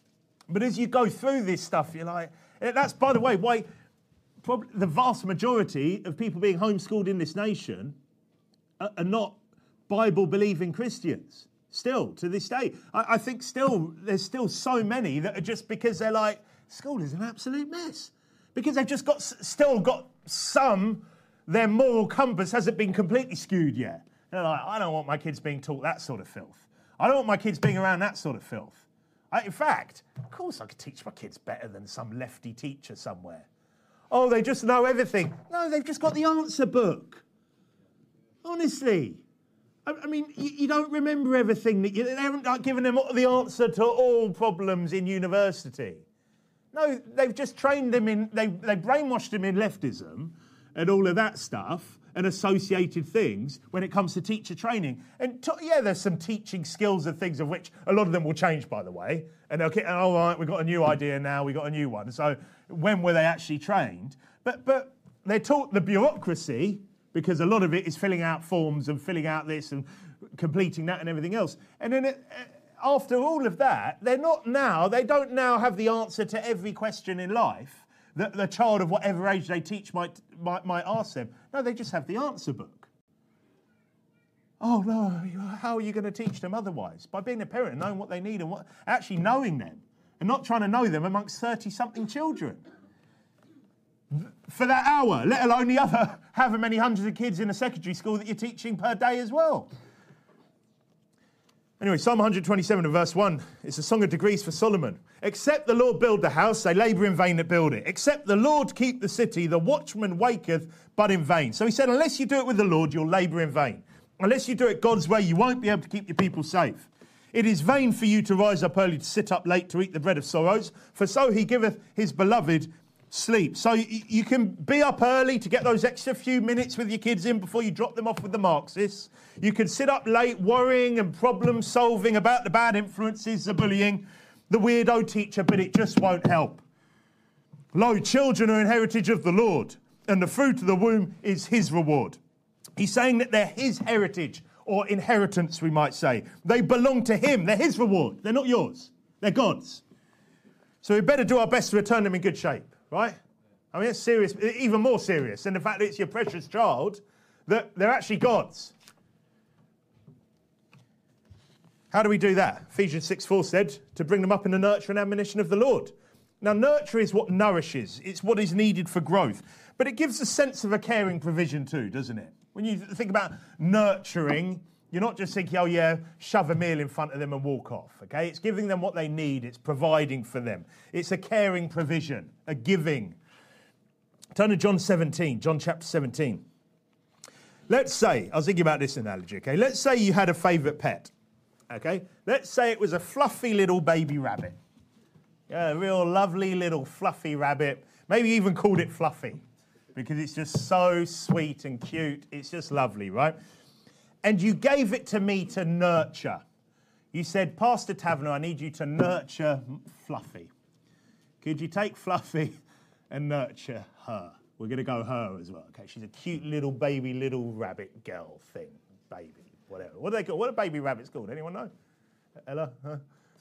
A: But as you go through this stuff, you're like, that's, by the way, why probably the vast majority of people being homeschooled in this nation are not Bible-believing Christians. Still, to this day. I think there's still so many that are just because they're like, school is an absolute mess. Because they've just still got their moral compass hasn't been completely skewed yet. They're like, I don't want my kids being taught that sort of filth. I don't want my kids being around that sort of filth. In fact, of course I could teach my kids better than some lefty teacher somewhere. Oh, they just know everything. No, they've just got the answer book. Honestly. I mean, you don't remember everything. They haven't given them the answer to all problems in university. No, they've just trained them they brainwashed them in leftism and all of that stuff and associated things when it comes to teacher training. And there's some teaching skills and things of which a lot of them will change, by the way. And they'll get, all right, we've got a new idea now, we've got a new one. So when were they actually trained? But they're taught the bureaucracy, because a lot of it is filling out forms and filling out this and completing that and everything else. And then after all of that, they don't now have the answer to every question in life that the child of whatever age they teach might ask them. No, they just have the answer book. Oh, no, how are you going to teach them otherwise? By being a parent and knowing what they need and actually knowing them and not trying to know them amongst 30-something children. For that hour, let alone the other however many hundreds of kids in a secondary school that you're teaching per day as well. Anyway, Psalm 127 and verse 1, it's a song of degrees for Solomon. Except the Lord build the house, they labour in vain that build it. Except the Lord keep the city, the watchman waketh, but in vain. So he said, unless you do it with the Lord, you'll labour in vain. Unless you do it God's way, you won't be able to keep your people safe. It is vain for you to rise up early, to sit up late, to eat the bread of sorrows, for so he giveth his beloved sleep. So you can be up early to get those extra few minutes with your kids in before you drop them off with the Marxists. You can sit up late worrying and problem solving about the bad influences, the bullying, the weirdo teacher, but it just won't help. Lo, children are an heritage of the Lord, and the fruit of the womb is his reward. He's saying that they're his heritage, or inheritance, we might say. They belong to him. They're his reward. They're not yours. They're God's. So we better do our best to return them in good shape. Right? I mean, it's serious, even more serious than the fact that it's your precious child, that they're actually God's. How do we do that? Ephesians 6:4 said, to bring them up in the nurture and admonition of the Lord. Now, nurture is what nourishes. It's what is needed for growth. But it gives a sense of a caring provision too, doesn't it? When you think about nurturing, you're not just thinking, oh yeah, shove a meal in front of them and walk off, okay? It's giving them what they need. It's providing for them. It's a caring provision, a giving. Turn to John chapter 17. Let's say, I was thinking about this analogy, okay? Let's say you had a favourite pet, okay? Let's say it was a fluffy little baby rabbit. Yeah, a real lovely little fluffy rabbit. Maybe even called it Fluffy because it's just so sweet and cute. It's just lovely, right? And you gave it to me to nurture. You said, Pastor Taverner, I need you to nurture Fluffy. Could you take Fluffy and nurture her? We're going to go her as well. Okay, she's a cute little baby, little rabbit girl thing. Baby, whatever. What do they call? What are baby rabbits called? Anyone know? Ella? Huh?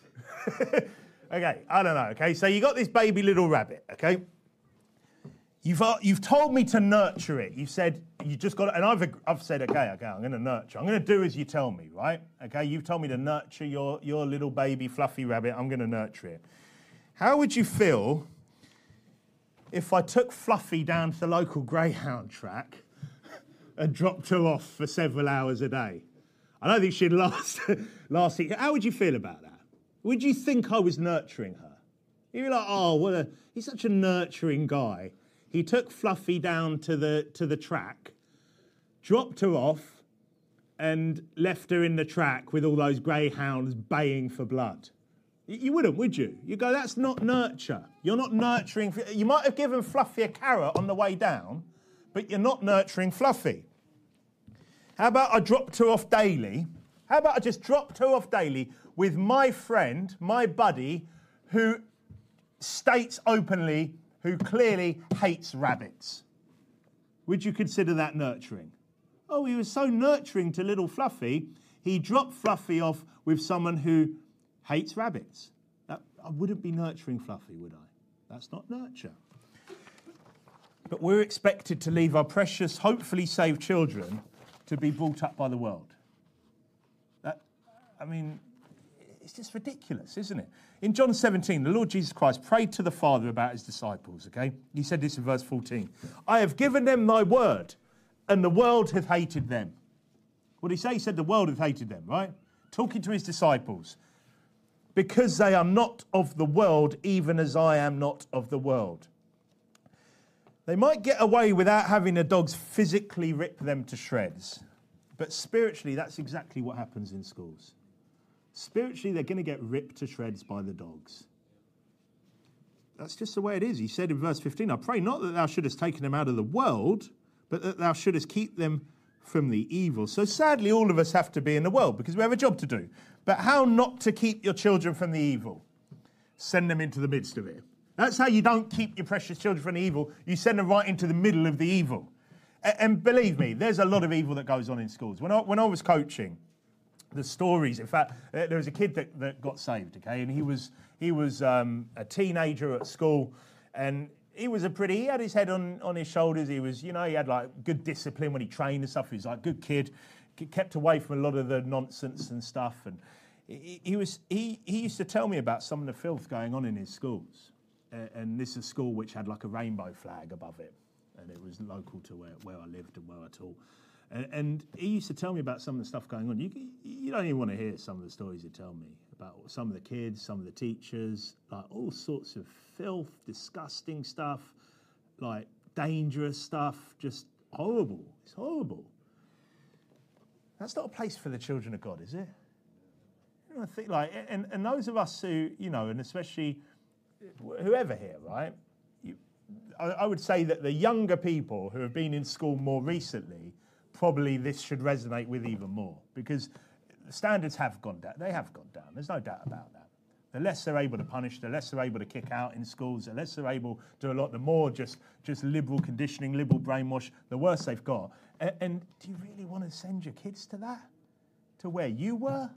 A: Okay, I don't know. Okay, so you got this baby little rabbit, okay? You've told me to nurture it. You said you just got it, and I've said okay, I'm going to nurture. I'm going to do as you tell me, right? Okay, you've told me to nurture your little baby fluffy rabbit. I'm going to nurture it. How would you feel if I took Fluffy down to the local greyhound track and dropped her off for several hours a day? I don't think she'd last week. How would you feel about that? Would you think I was nurturing her? You'd be like, oh, he's such a nurturing guy. He took Fluffy down to the track, dropped her off, and left her in the track with all those greyhounds baying for blood. You wouldn't, would you? You go, that's not nurture. You're not nurturing. You might have given Fluffy a carrot on the way down, but you're not nurturing Fluffy. How about I dropped her off daily? How about I just dropped her off daily with my friend, my buddy, who states openly, who clearly hates rabbits? Would you consider that nurturing? Oh, he was so nurturing to little Fluffy, he dropped Fluffy off with someone who hates rabbits. I wouldn't be nurturing Fluffy, would I? That's not nurture. But we're expected to leave our precious, hopefully saved children to be brought up by the world. It's just ridiculous, isn't it? In John 17, the Lord Jesus Christ prayed to the Father about his disciples, okay? He said this in verse 14. I have given them thy word, and the world hath hated them. What did he say? He said the world hath hated them, right? Talking to his disciples. Because they are not of the world, even as I am not of the world. They might get away without having the dogs physically rip them to shreds. But spiritually, that's exactly what happens in schools. Spiritually, they're going to get ripped to shreds by the dogs. That's just the way it is. He said in verse 15, I pray not that thou shouldest taken them out of the world, but that thou shouldest keep them from the evil. So sadly, all of us have to be in the world because we have a job to do. But how not to keep your children from the evil? Send them into the midst of it. That's how you don't keep your precious children from the evil. You send them right into the middle of the evil. And believe me, there's a lot of evil that goes on in schools. When I was coaching, the stories, in fact, there was a kid that got saved, okay, and he was a teenager at school, and he had his head on his shoulders. He was, he had like good discipline when he trained and stuff. He was like a good kid, kept away from a lot of the nonsense and stuff. And he used to tell me about some of the filth going on in his schools. And this is a school which had like a rainbow flag above it, and it was local to where I lived and where I taught. And he used to tell me about some of the stuff going on. You don't even want to hear some of the stories he'd tell me about some of the kids, some of the teachers, like all sorts of filth, disgusting stuff, like dangerous stuff, just horrible. It's horrible. That's not a place for the children of God, is it? I think and those of us who, and especially whoever here, right? I would say that the younger people who have been in school more recently, probably this should resonate with even more because the standards have gone down. They have gone down. There's no doubt about that. The less they're able to punish, the less they're able to kick out in schools, the less they're able to do a lot, the more just liberal conditioning, liberal brainwash, the worse they've got. And do you really want to send your kids to that? To where you were?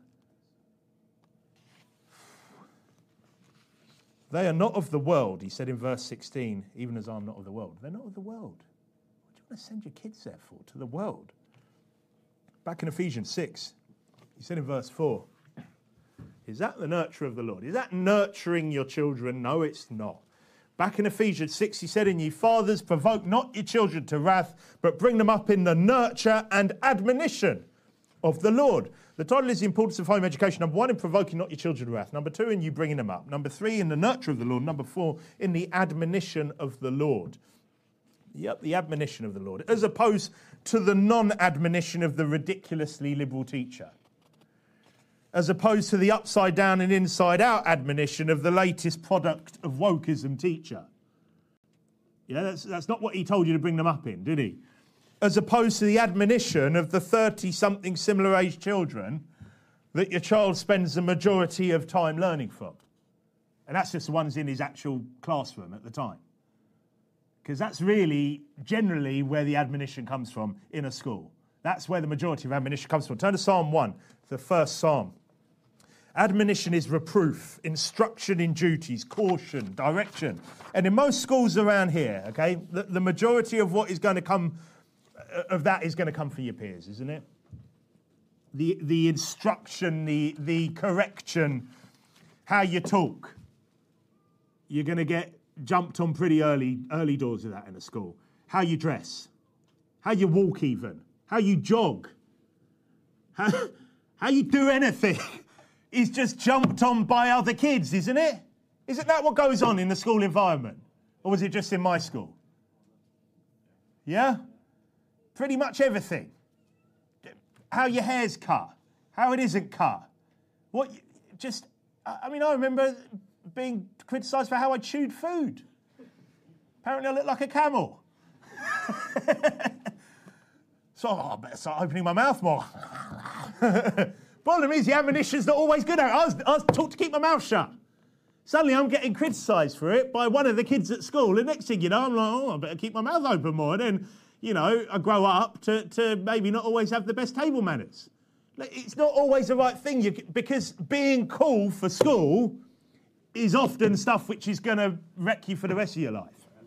A: They are not of the world, he said in verse 16, even as I'm not of the world. They're not of the world. What do you want to send your kids there for? To the world. Back in Ephesians 6, he said in verse 4, is that the nurture of the Lord? Is that nurturing your children? No, it's not. Back in Ephesians 6, he said, and ye fathers, provoke not your children to wrath, but bring them up in the nurture and admonition of the Lord. The title is The Importance of Home Education. Number 1, in provoking not your children to wrath. Number 2, in you bringing them up. Number 3, in the nurture of the Lord. Number 4, in the admonition of the Lord. Yep, the admonition of the Lord. As opposed to the non-admonition of the ridiculously liberal teacher. As opposed to the upside down and inside out admonition of the latest product of wokeism teacher. Yeah, that's not what he told you to bring them up in, did he? As opposed to the admonition of the 30-something similar-age children that your child spends the majority of time learning from. And that's just the ones in his actual classroom at the time. Because that's really, generally, where the admonition comes from in a school. That's where the majority of admonition comes from. Turn to Psalm 1, the first psalm. Admonition is reproof, instruction in duties, caution, direction. And in most schools around here, okay, the majority of what is going to come of that is going to come from your peers, isn't it? The instruction, the correction, how you talk. You're going to get jumped on pretty early doors of that in a school. How you dress, how you walk even, how you jog, how you do anything is just jumped on by other kids, isn't it? Isn't that what goes on in the school environment? Or was it just in my school? Yeah? Pretty much everything. How your hair's cut, how it isn't cut. I remember being criticised for how I chewed food. Apparently I look like a camel. So I better start opening my mouth more. Problem is, the admonition's not always good. I was taught to keep my mouth shut. Suddenly I'm getting criticised for it by one of the kids at school. And next thing you know, I'm like, I better keep my mouth open more. And then, I grow up to maybe not always have the best table manners. It's not always the right thing, because being cool for school is often stuff which is going to wreck you for the rest of your life.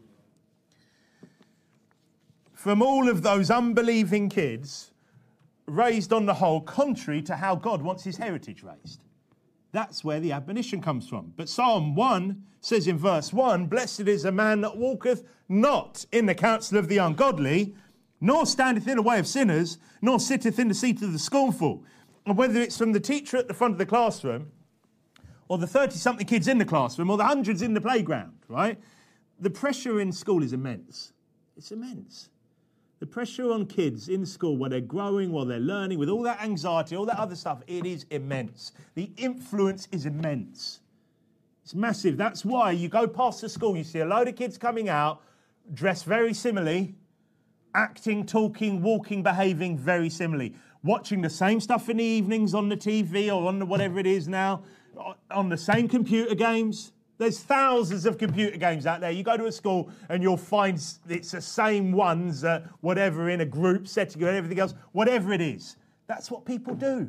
A: From all of those unbelieving kids raised on the whole contrary to how God wants his heritage raised. That's where the admonition comes from. But Psalm 1 says in verse 1, blessed is a man that walketh not in the counsel of the ungodly, nor standeth in the way of sinners, nor sitteth in the seat of the scornful. And whether it's from the teacher at the front of the classroom, or the 30-something kids in the classroom, or the hundreds in the playground, right? The pressure in school is immense. It's immense. The pressure on kids in school while they're growing, while they're learning, with all that anxiety, all that other stuff, it is immense. The influence is immense. It's massive. That's why you go past the school, you see a load of kids coming out, dressed very similarly, acting, talking, walking, behaving very similarly, watching the same stuff in the evenings on the TV or on the whatever it is now, on the same computer games. There's thousands of computer games out there. You go to a school and you'll find it's the same ones, whatever, in a group setting and everything else, whatever it is. That's what people do.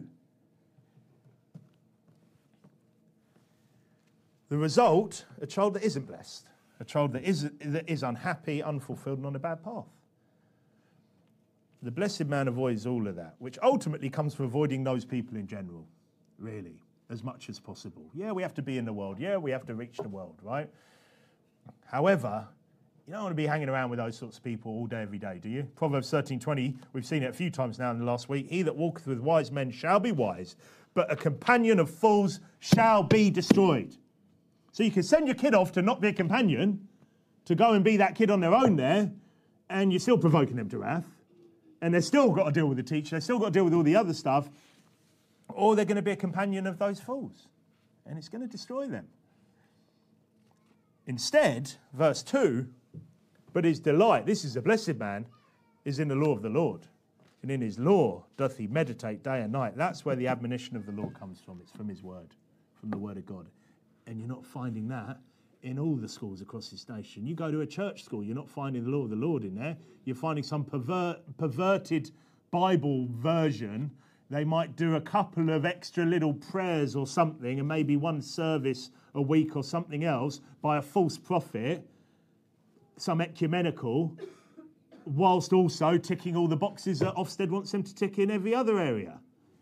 A: The result, a child that isn't blessed, a child that is unhappy, unfulfilled, and on a bad path. The blessed man avoids all of that, which ultimately comes from avoiding those people in general, really, as much as possible. Yeah, we have to be in the world. Yeah, we have to reach the world, right? However, you don't want to be hanging around with those sorts of people all day, every day, do you? Proverbs 13:20, we've seen it a few times now in the last week. He that walketh with wise men shall be wise, but a companion of fools shall be destroyed. So you can send your kid off to not be a companion, to go and be that kid on their own there, and you're still provoking them to wrath. And they've still got to deal with the teacher, they've still got to deal with all the other stuff, or they're going to be a companion of those fools, and it's going to destroy them. Instead, verse 2, but his delight, this is a blessed man, is in the law of the Lord, and in his law doth he meditate day and night. That's where the admonition of the Lord comes from. It's from his word, from the word of God. And you're not finding that in all the schools across this nation. You go to a church school, you're not finding the law of the Lord in there. You're finding some perverted Bible version. They might do a couple of extra little prayers or something, and maybe one service a week or something else by a false prophet, some ecumenical, whilst also ticking all the boxes that Ofsted wants them to tick in every other area.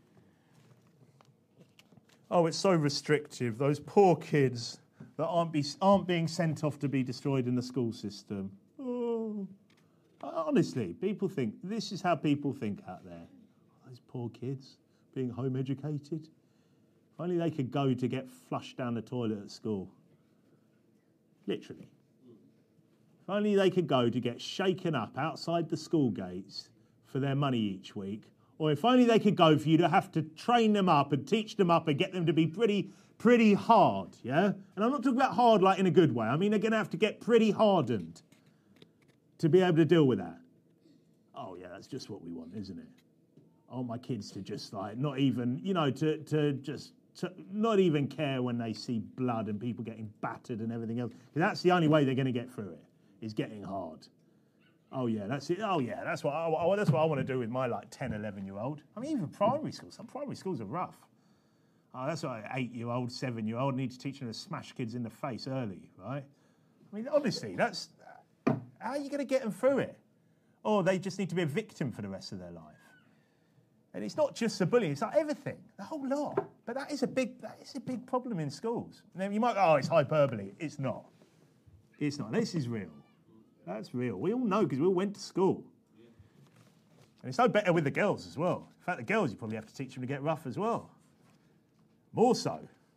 A: Oh, it's so restrictive. Those poor kids that aren't being sent off to be destroyed in the school system. Oh, honestly, people think, this is how people think out there. Those poor kids being home educated. If only they could go to get flushed down the toilet at school. Literally. If only they could go to get shaken up outside the school gates for their money each week. Or if only they could go for you to have to train them up and teach them up and get them to be pretty hard, yeah? And I'm not talking about hard like in a good way. I mean, they're going to have to get pretty hardened to be able to deal with that. Oh, yeah, that's just what we want, isn't it? I want my kids to just like, not even, to not even care when they see blood and people getting battered and everything else. That's the only way they're going to get through it, is getting hard. Oh, yeah, that's it. Oh, yeah, that's what I want to do with my, 10, 11-year-old. I mean, even primary schools. Some primary schools are rough. Oh, that's why 8-year-old, 7-year-old need to teach them to smash kids in the face early, right? I mean, honestly, that's... How are you going to get them through it? Or they just need to be a victim for the rest of their life. And it's not just the bullying, it's like everything, the whole lot. But that is a big problem in schools. And then you might go, oh, it's hyperbole. It's not. It's not. This is real. That's real. We all know because we all went to school. And it's no better with the girls as well. In fact, the girls, you probably have to teach them to get rough as well. More so.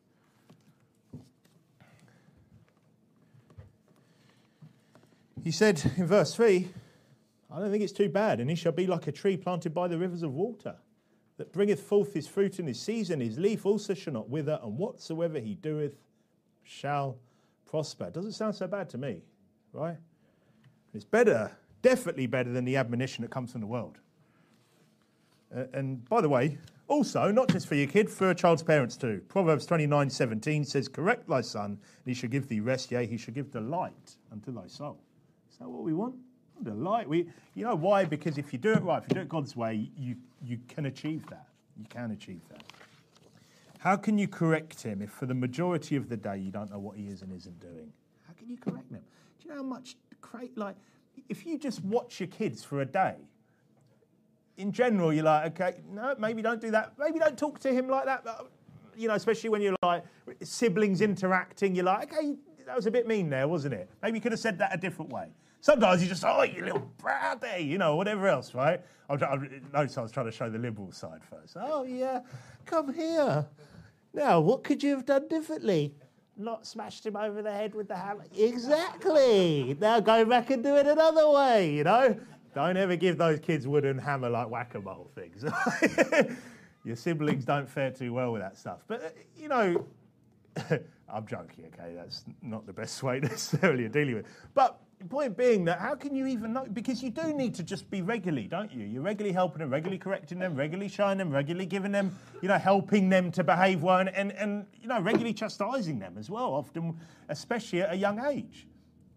A: He said in verse 3, I don't think it's too bad. And he shall be like a tree planted by the rivers of water, that bringeth forth his fruit in his season. His leaf also shall not wither, and whatsoever he doeth shall prosper. Doesn't sound so bad to me, right? It's better, definitely better than the admonition that comes from the world. And by the way, also, not just for your kid, for a child's parents too. Proverbs 29:17 says, correct thy son, and he shall give thee rest, yea, he shall give delight unto thy soul. Is that what we want? Delight. You know why? Because if you do it right, if you do it God's way, you can achieve that. You can achieve that. How can you correct him if for the majority of the day you don't know what he is and isn't doing? How can you correct them? Do you know how much, like, if you just watch your kids for a day, in general, you're like, okay, no, maybe don't do that. Maybe don't talk to him like that. You know, especially when you're like siblings interacting, you're like, okay, that was a bit mean there, wasn't it? Maybe you could have said that a different way. Sometimes you just, oh, you little brownie, you know, whatever else, right? Notice I was trying to show the liberal side first. Oh, yeah, come here. Now, what could you have done differently? Not smashed him over the head with the hammer. Exactly. Now go back and do it another way, you know? Don't ever give those kids wooden hammer like whack-a-mole things. Your siblings don't fare too well with that stuff. But, you know, I'm joking, okay? That's not the best way necessarily of dealing with it. But the point being that how can you even know? Because you do need to just be regularly, don't you? You're regularly helping them, regularly correcting them, regularly showing them, regularly giving them, you know, helping them to behave well and you know, regularly chastising them as well, often, especially at a young age.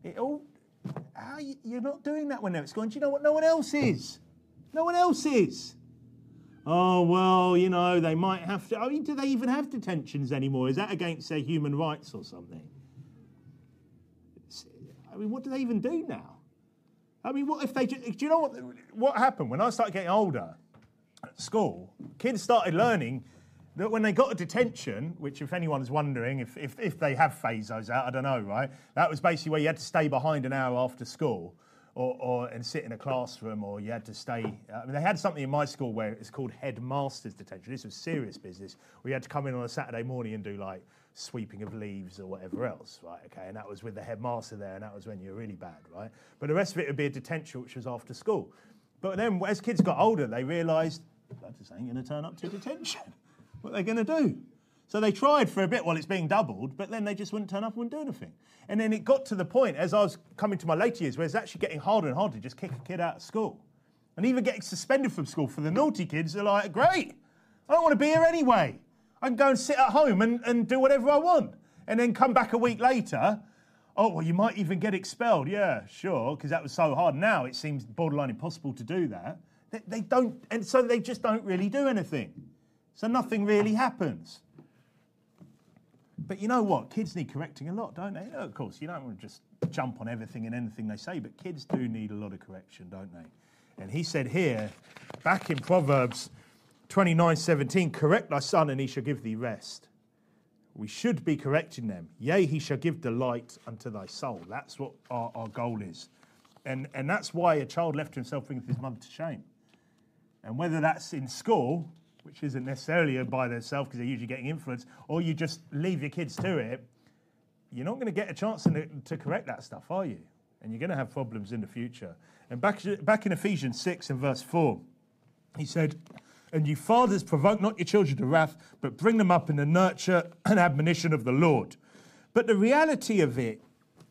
A: You're not doing that when they're at school. And do you know what? No one else is. No one else is. Oh, well, you know, they might have to. I mean, do they even have detentions anymore? Is that against their human rights or something? I mean, what do they even do now? I mean, what if they... Do you know what happened? When I started getting older at school, kids started learning that when they got a detention, which if anyone's wondering, if they have phased those out, I don't know, right? That was basically where you had to stay behind an hour after school and sit in a classroom, or you had to stay... I mean, they had something in my school where it's called headmaster's detention. This was serious business. We had to come in on a Saturday morning and do, like, sweeping of leaves or whatever else, right? Okay, and that was with the headmaster there, and that was when you were really bad, right? But the rest of it would be a detention, which was after school. But then as kids got older, they realised, that just ain't going to turn up to detention. What are they going to do? So they tried for a bit while it's being doubled, but then they just wouldn't turn up and wouldn't do anything. And then it got to the point, as I was coming to my later years, where it's actually getting harder and harder to just kick a kid out of school. And even getting suspended from school for the naughty kids are like, great, I don't want to be here anyway. I can go and sit at home and do whatever I want. And then come back a week later, oh, well, you might even get expelled. Yeah, sure, because that was so hard. Now it seems borderline impossible to do that. They don't, and so they just don't really do anything. So nothing really happens. But you know what? Kids need correcting a lot, don't they? Of course, you don't want to just jump on everything and anything they say, but kids do need a lot of correction, don't they? And he said here, back in Proverbs 29:17, correct thy son and he shall give thee rest. We should be correcting them. Yea, he shall give delight unto thy soul. That's what our goal is. And that's why a child left to himself bringeth his mother to shame. And whether that's in school, which isn't necessarily by themselves because they're usually getting influenced, or you just leave your kids to it, you're not going to get a chance to correct that stuff, are you? And you're going to have problems in the future. And back in Ephesians 6 and verse 4, he said, and you fathers provoke not your children to wrath, but bring them up in the nurture and admonition of the Lord. But the reality of it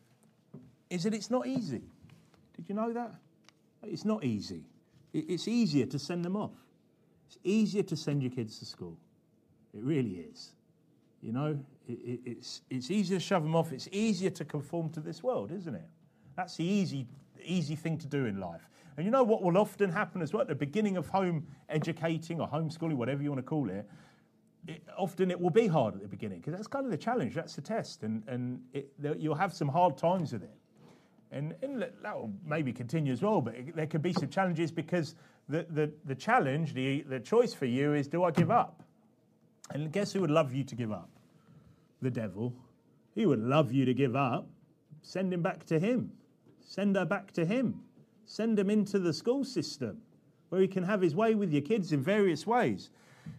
A: is that it's not easy. Did you know that? It's not easy. It's easier to send them off. It's easier to send your kids to school. It really is. You know, it's easier to shove them off. It's easier to conform to this world, isn't it? That's the easy thing to do in life. And you know what will often happen as well? At the beginning of home educating or homeschooling, whatever you want to call it, often it will be hard at the beginning because that's kind of the challenge. That's the test. And you'll have some hard times with it. And that will maybe continue as well, but there could be some challenges because the challenge, the choice for you is, do I give up? And guess who would love you to give up? The devil. He would love you to give up. Send him back to him. Send her back to him. Send him into the school system where he can have his way with your kids in various ways.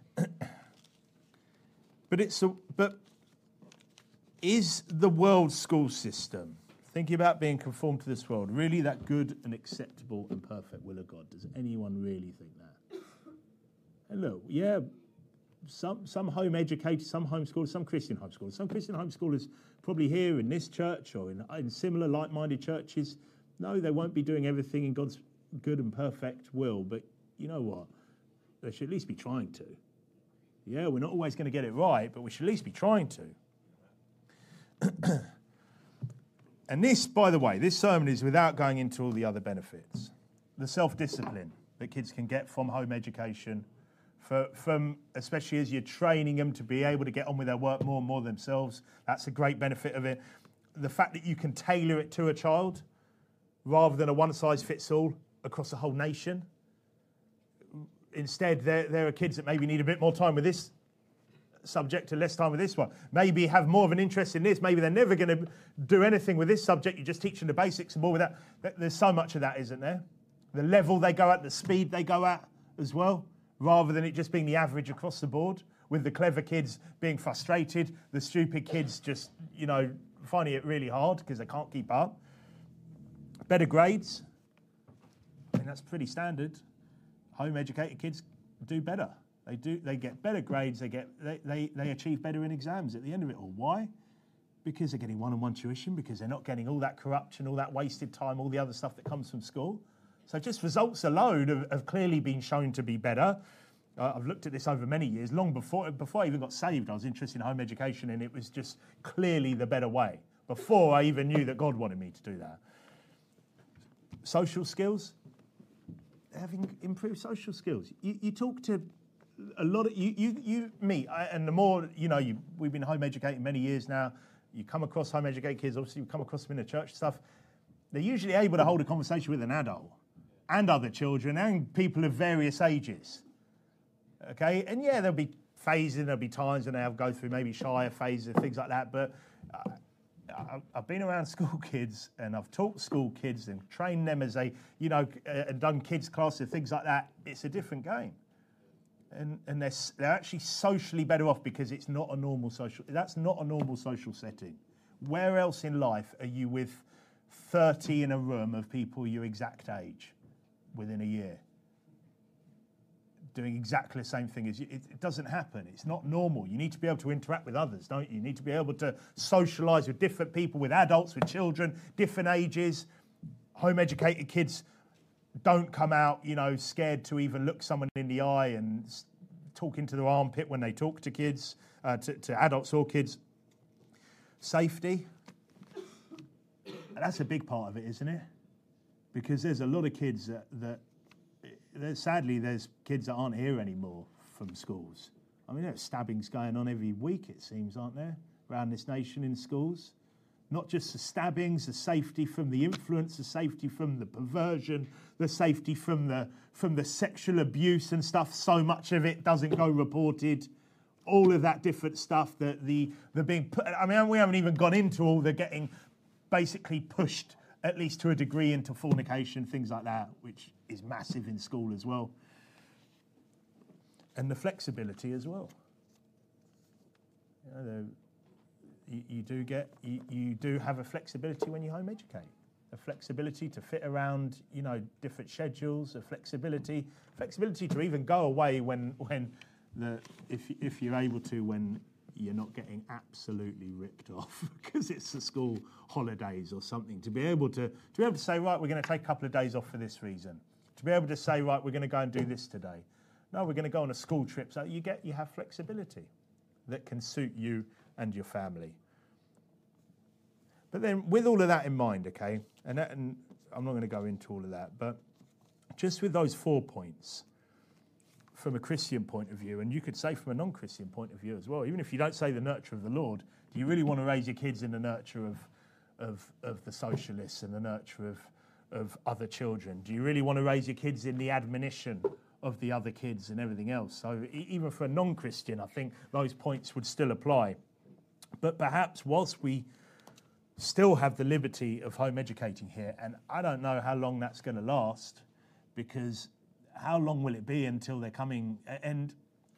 A: But is the world school system, thinking about being conformed to this world, really that good and acceptable and perfect will of God? Does anyone really think that? And look, yeah, some home educators, some homeschoolers, some Christian homeschoolers probably here in this church or in similar like-minded churches, no, they won't be doing everything in God's good and perfect will, but you know what? They should at least be trying to. Yeah, we're not always going to get it right, but we should at least be trying to. And this, by the way, this sermon is without going into all the other benefits. The self-discipline that kids can get from home education, from especially as you're training them to be able to get on with their work more and more themselves. That's a great benefit of it. The fact that you can tailor it to a child rather than a one-size-fits-all across the whole nation. Instead, there are kids that maybe need a bit more time with this subject and less time with this one. Maybe have more of an interest in this. Maybe they're never going to do anything with this subject. You just teach them the basics and more with that. There's so much of that, isn't there? The level they go at, the speed they go at as well, rather than it just being the average across the board, with the clever kids being frustrated, the stupid kids just, finding it really hard because they can't keep up. Better grades. I mean, that's pretty standard. Home-educated kids do better. They get better grades. They achieve better in exams at the end of it all. Why? Because they're getting one-on-one tuition, because they're not getting all that corruption, all that wasted time, all the other stuff that comes from school. So just results alone have clearly been shown to be better. I've looked at this over many years. Long before I even got saved, I was interested in home education, and it was just clearly the better way. Before I even knew that God wanted me to do that. Social skills, having improved social skills. You talk to a lot of you meet, and the more we've been home educating many years now. You come across home educated kids. Obviously, you come across them in the church stuff. They're usually able to hold a conversation with an adult and other children and people of various ages. Okay, and yeah, there'll be phases, there'll be times when they'll go through maybe shyer phases, things like that. But I've been around school kids, and I've taught school kids and trained them as and done kids classes, things like that. It's a different game, and they're actually socially better off because it's not a normal social. That's not a normal social setting. Where else in life are you with 30 in a room of people your exact age within a year, doing exactly the same thing as you? It doesn't happen. It's not normal. You need to be able to interact with others, don't you? You need to be able to socialise with different people, with adults, with children, different ages. Home-educated kids don't come out, scared to even look someone in the eye and talk into their armpit when they talk to kids, to adults or kids. Safety. That's a big part of it, isn't it? Because there's a lot of kids that sadly, there's kids that aren't here anymore from schools. I mean, there's stabbings going on every week, it seems, aren't there, around this nation in schools? Not just the stabbings, the safety from the influence, the safety from the perversion, the safety from the sexual abuse and stuff. So much of it doesn't go reported. All of that different stuff that the being put. I mean, we haven't even gone into all the getting basically pushed, at least to a degree, into fornication, things like that, which is massive in school as well. And the flexibility as well. You do have a flexibility when you home educate. A flexibility to fit around, different schedules. A flexibility to even go away if you're able to, when you're not getting absolutely ripped off because it's the school holidays or something. To be able to say, right, we're going to take a couple of days off for this reason. To be able to say, right, we're going to go and do this today. No, we're going to go on a school trip. So you have flexibility that can suit you and your family. But then with all of that in mind, okay, and I'm not going to go into all of that, but just with those 4 points, from a Christian point of view, and you could say from a non-Christian point of view as well, even if you don't say the nurture of the Lord, do you really want to raise your kids in the nurture of the socialists and the nurture of other children? Do you really want to raise your kids in the admonition of the other kids and everything else? So even for a non-Christian, I think those points would still apply. But perhaps whilst we still have the liberty of home educating here, and I don't know how long that's going to last, because how long will it be until they're coming? And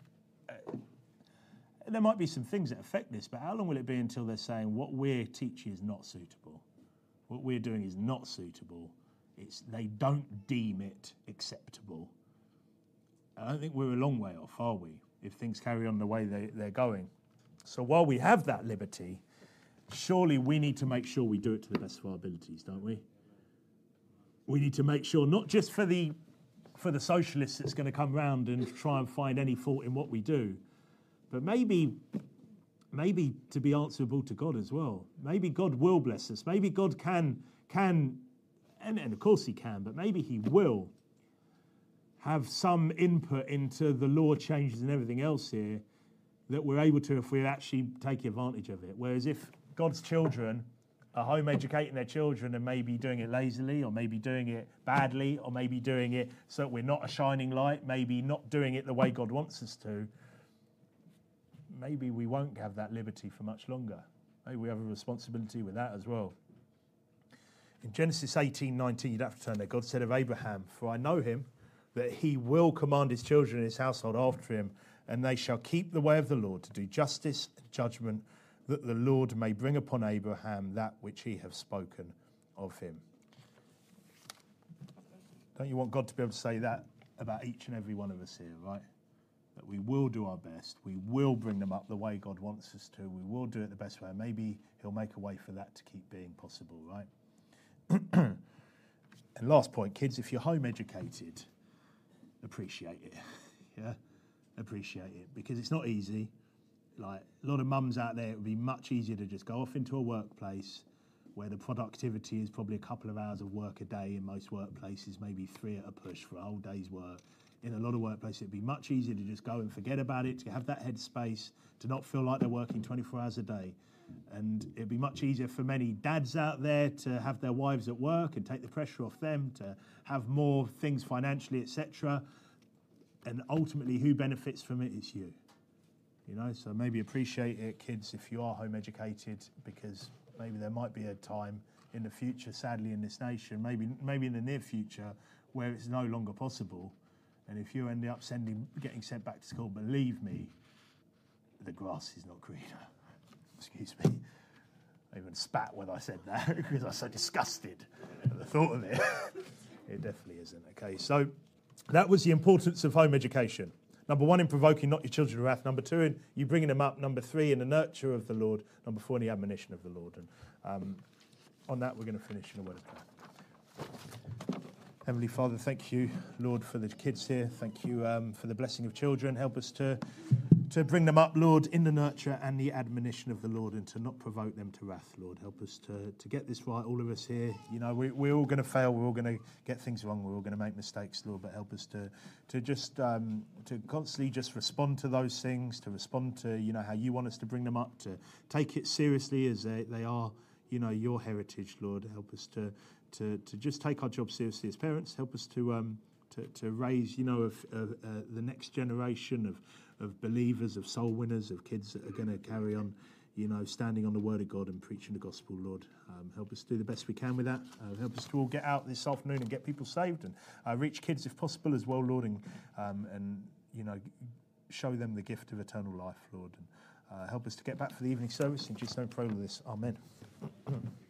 A: there might be some things that affect this, but how long will it be until they're saying what we're teaching is not suitable? What we're doing is not suitable. They don't deem it acceptable. I don't think we're a long way off, are we, if things carry on the way they're going? So while we have that liberty, surely we need to make sure we do it to the best of our abilities, don't we? We need to make sure, not just for the socialists that's going to come round and try and find any fault in what we do, but maybe to be answerable to God as well. Maybe God will bless us. Maybe God can, and of course he can, but maybe he will have some input into the law changes and everything else here that we're able to if we actually take advantage of it. Whereas if God's children are home educating their children and maybe doing it lazily, or maybe doing it badly, or maybe doing it so that we're not a shining light, maybe not doing it the way God wants us to, maybe we won't have that liberty for much longer. Maybe we have a responsibility with that as well. In Genesis 18:19, you'd have to turn there, God said of Abraham, "For I know him, that he will command his children and his household after him, and they shall keep the way of the Lord to do justice and judgment, that the Lord may bring upon Abraham that which he hath spoken of him." Don't you want God to be able to say that about each and every one of us here, right? That we will do our best, we will bring them up the way God wants us to, we will do it the best way. Maybe he'll make a way for that to keep being possible, right? And last point, kids, if you're home educated, appreciate it. Yeah, appreciate it, because it's not easy. Like a lot of mums out there, it would be much easier to just go off into a workplace where the productivity is probably a couple of hours of work a day in most workplaces, maybe 3 at a push for a whole day's work. In a lot of workplaces, it'd be much easier to just go and forget about it, to have that headspace, to not feel like they're working 24 hours a day. And it'd be much easier for many dads out there to have their wives at work and take the pressure off them, to have more things financially, etc. And ultimately, who benefits from it? It's you. You know, so maybe appreciate it, kids, if you are home educated, because maybe there might be a time in the future, sadly, in this nation, maybe in the near future, where it's no longer possible. And if you end up getting sent back to school, believe me, the grass is not greener. Excuse me. I even spat when I said that because I was so disgusted at the thought of it. It definitely isn't. Okay, so that was the importance of home education. Number 1, in provoking not your children to wrath. Number 2, in you bringing them up. Number 3, in the nurture of the Lord. Number 4, in the admonition of the Lord. And on that, we're going to finish in a word of prayer. Heavenly Father, thank you, Lord, for the kids here. Thank you for the blessing of children. Help us to bring them up, Lord, in the nurture and the admonition of the Lord, and to not provoke them to wrath, Lord. Help us to get this right, all of us here. You know, we're all going to fail. We're all going to get things wrong. We're all going to make mistakes, Lord, but help us to just to constantly just respond to those things, to respond to, you know, how you want us to bring them up, to take it seriously as they are, you know, your heritage, Lord. Help us to just take our job seriously as parents. Help us to raise, you know, the next generation of believers, of soul winners, of kids that are going to carry on, you know, standing on the word of God and preaching the gospel, Lord. Help us do the best we can with that. Help us to all get out this afternoon and get people saved, and reach kids if possible as well, Lord, and you know, show them the gift of eternal life, Lord. And help us to get back for the evening service. In Jesus' name, pray all this. Amen.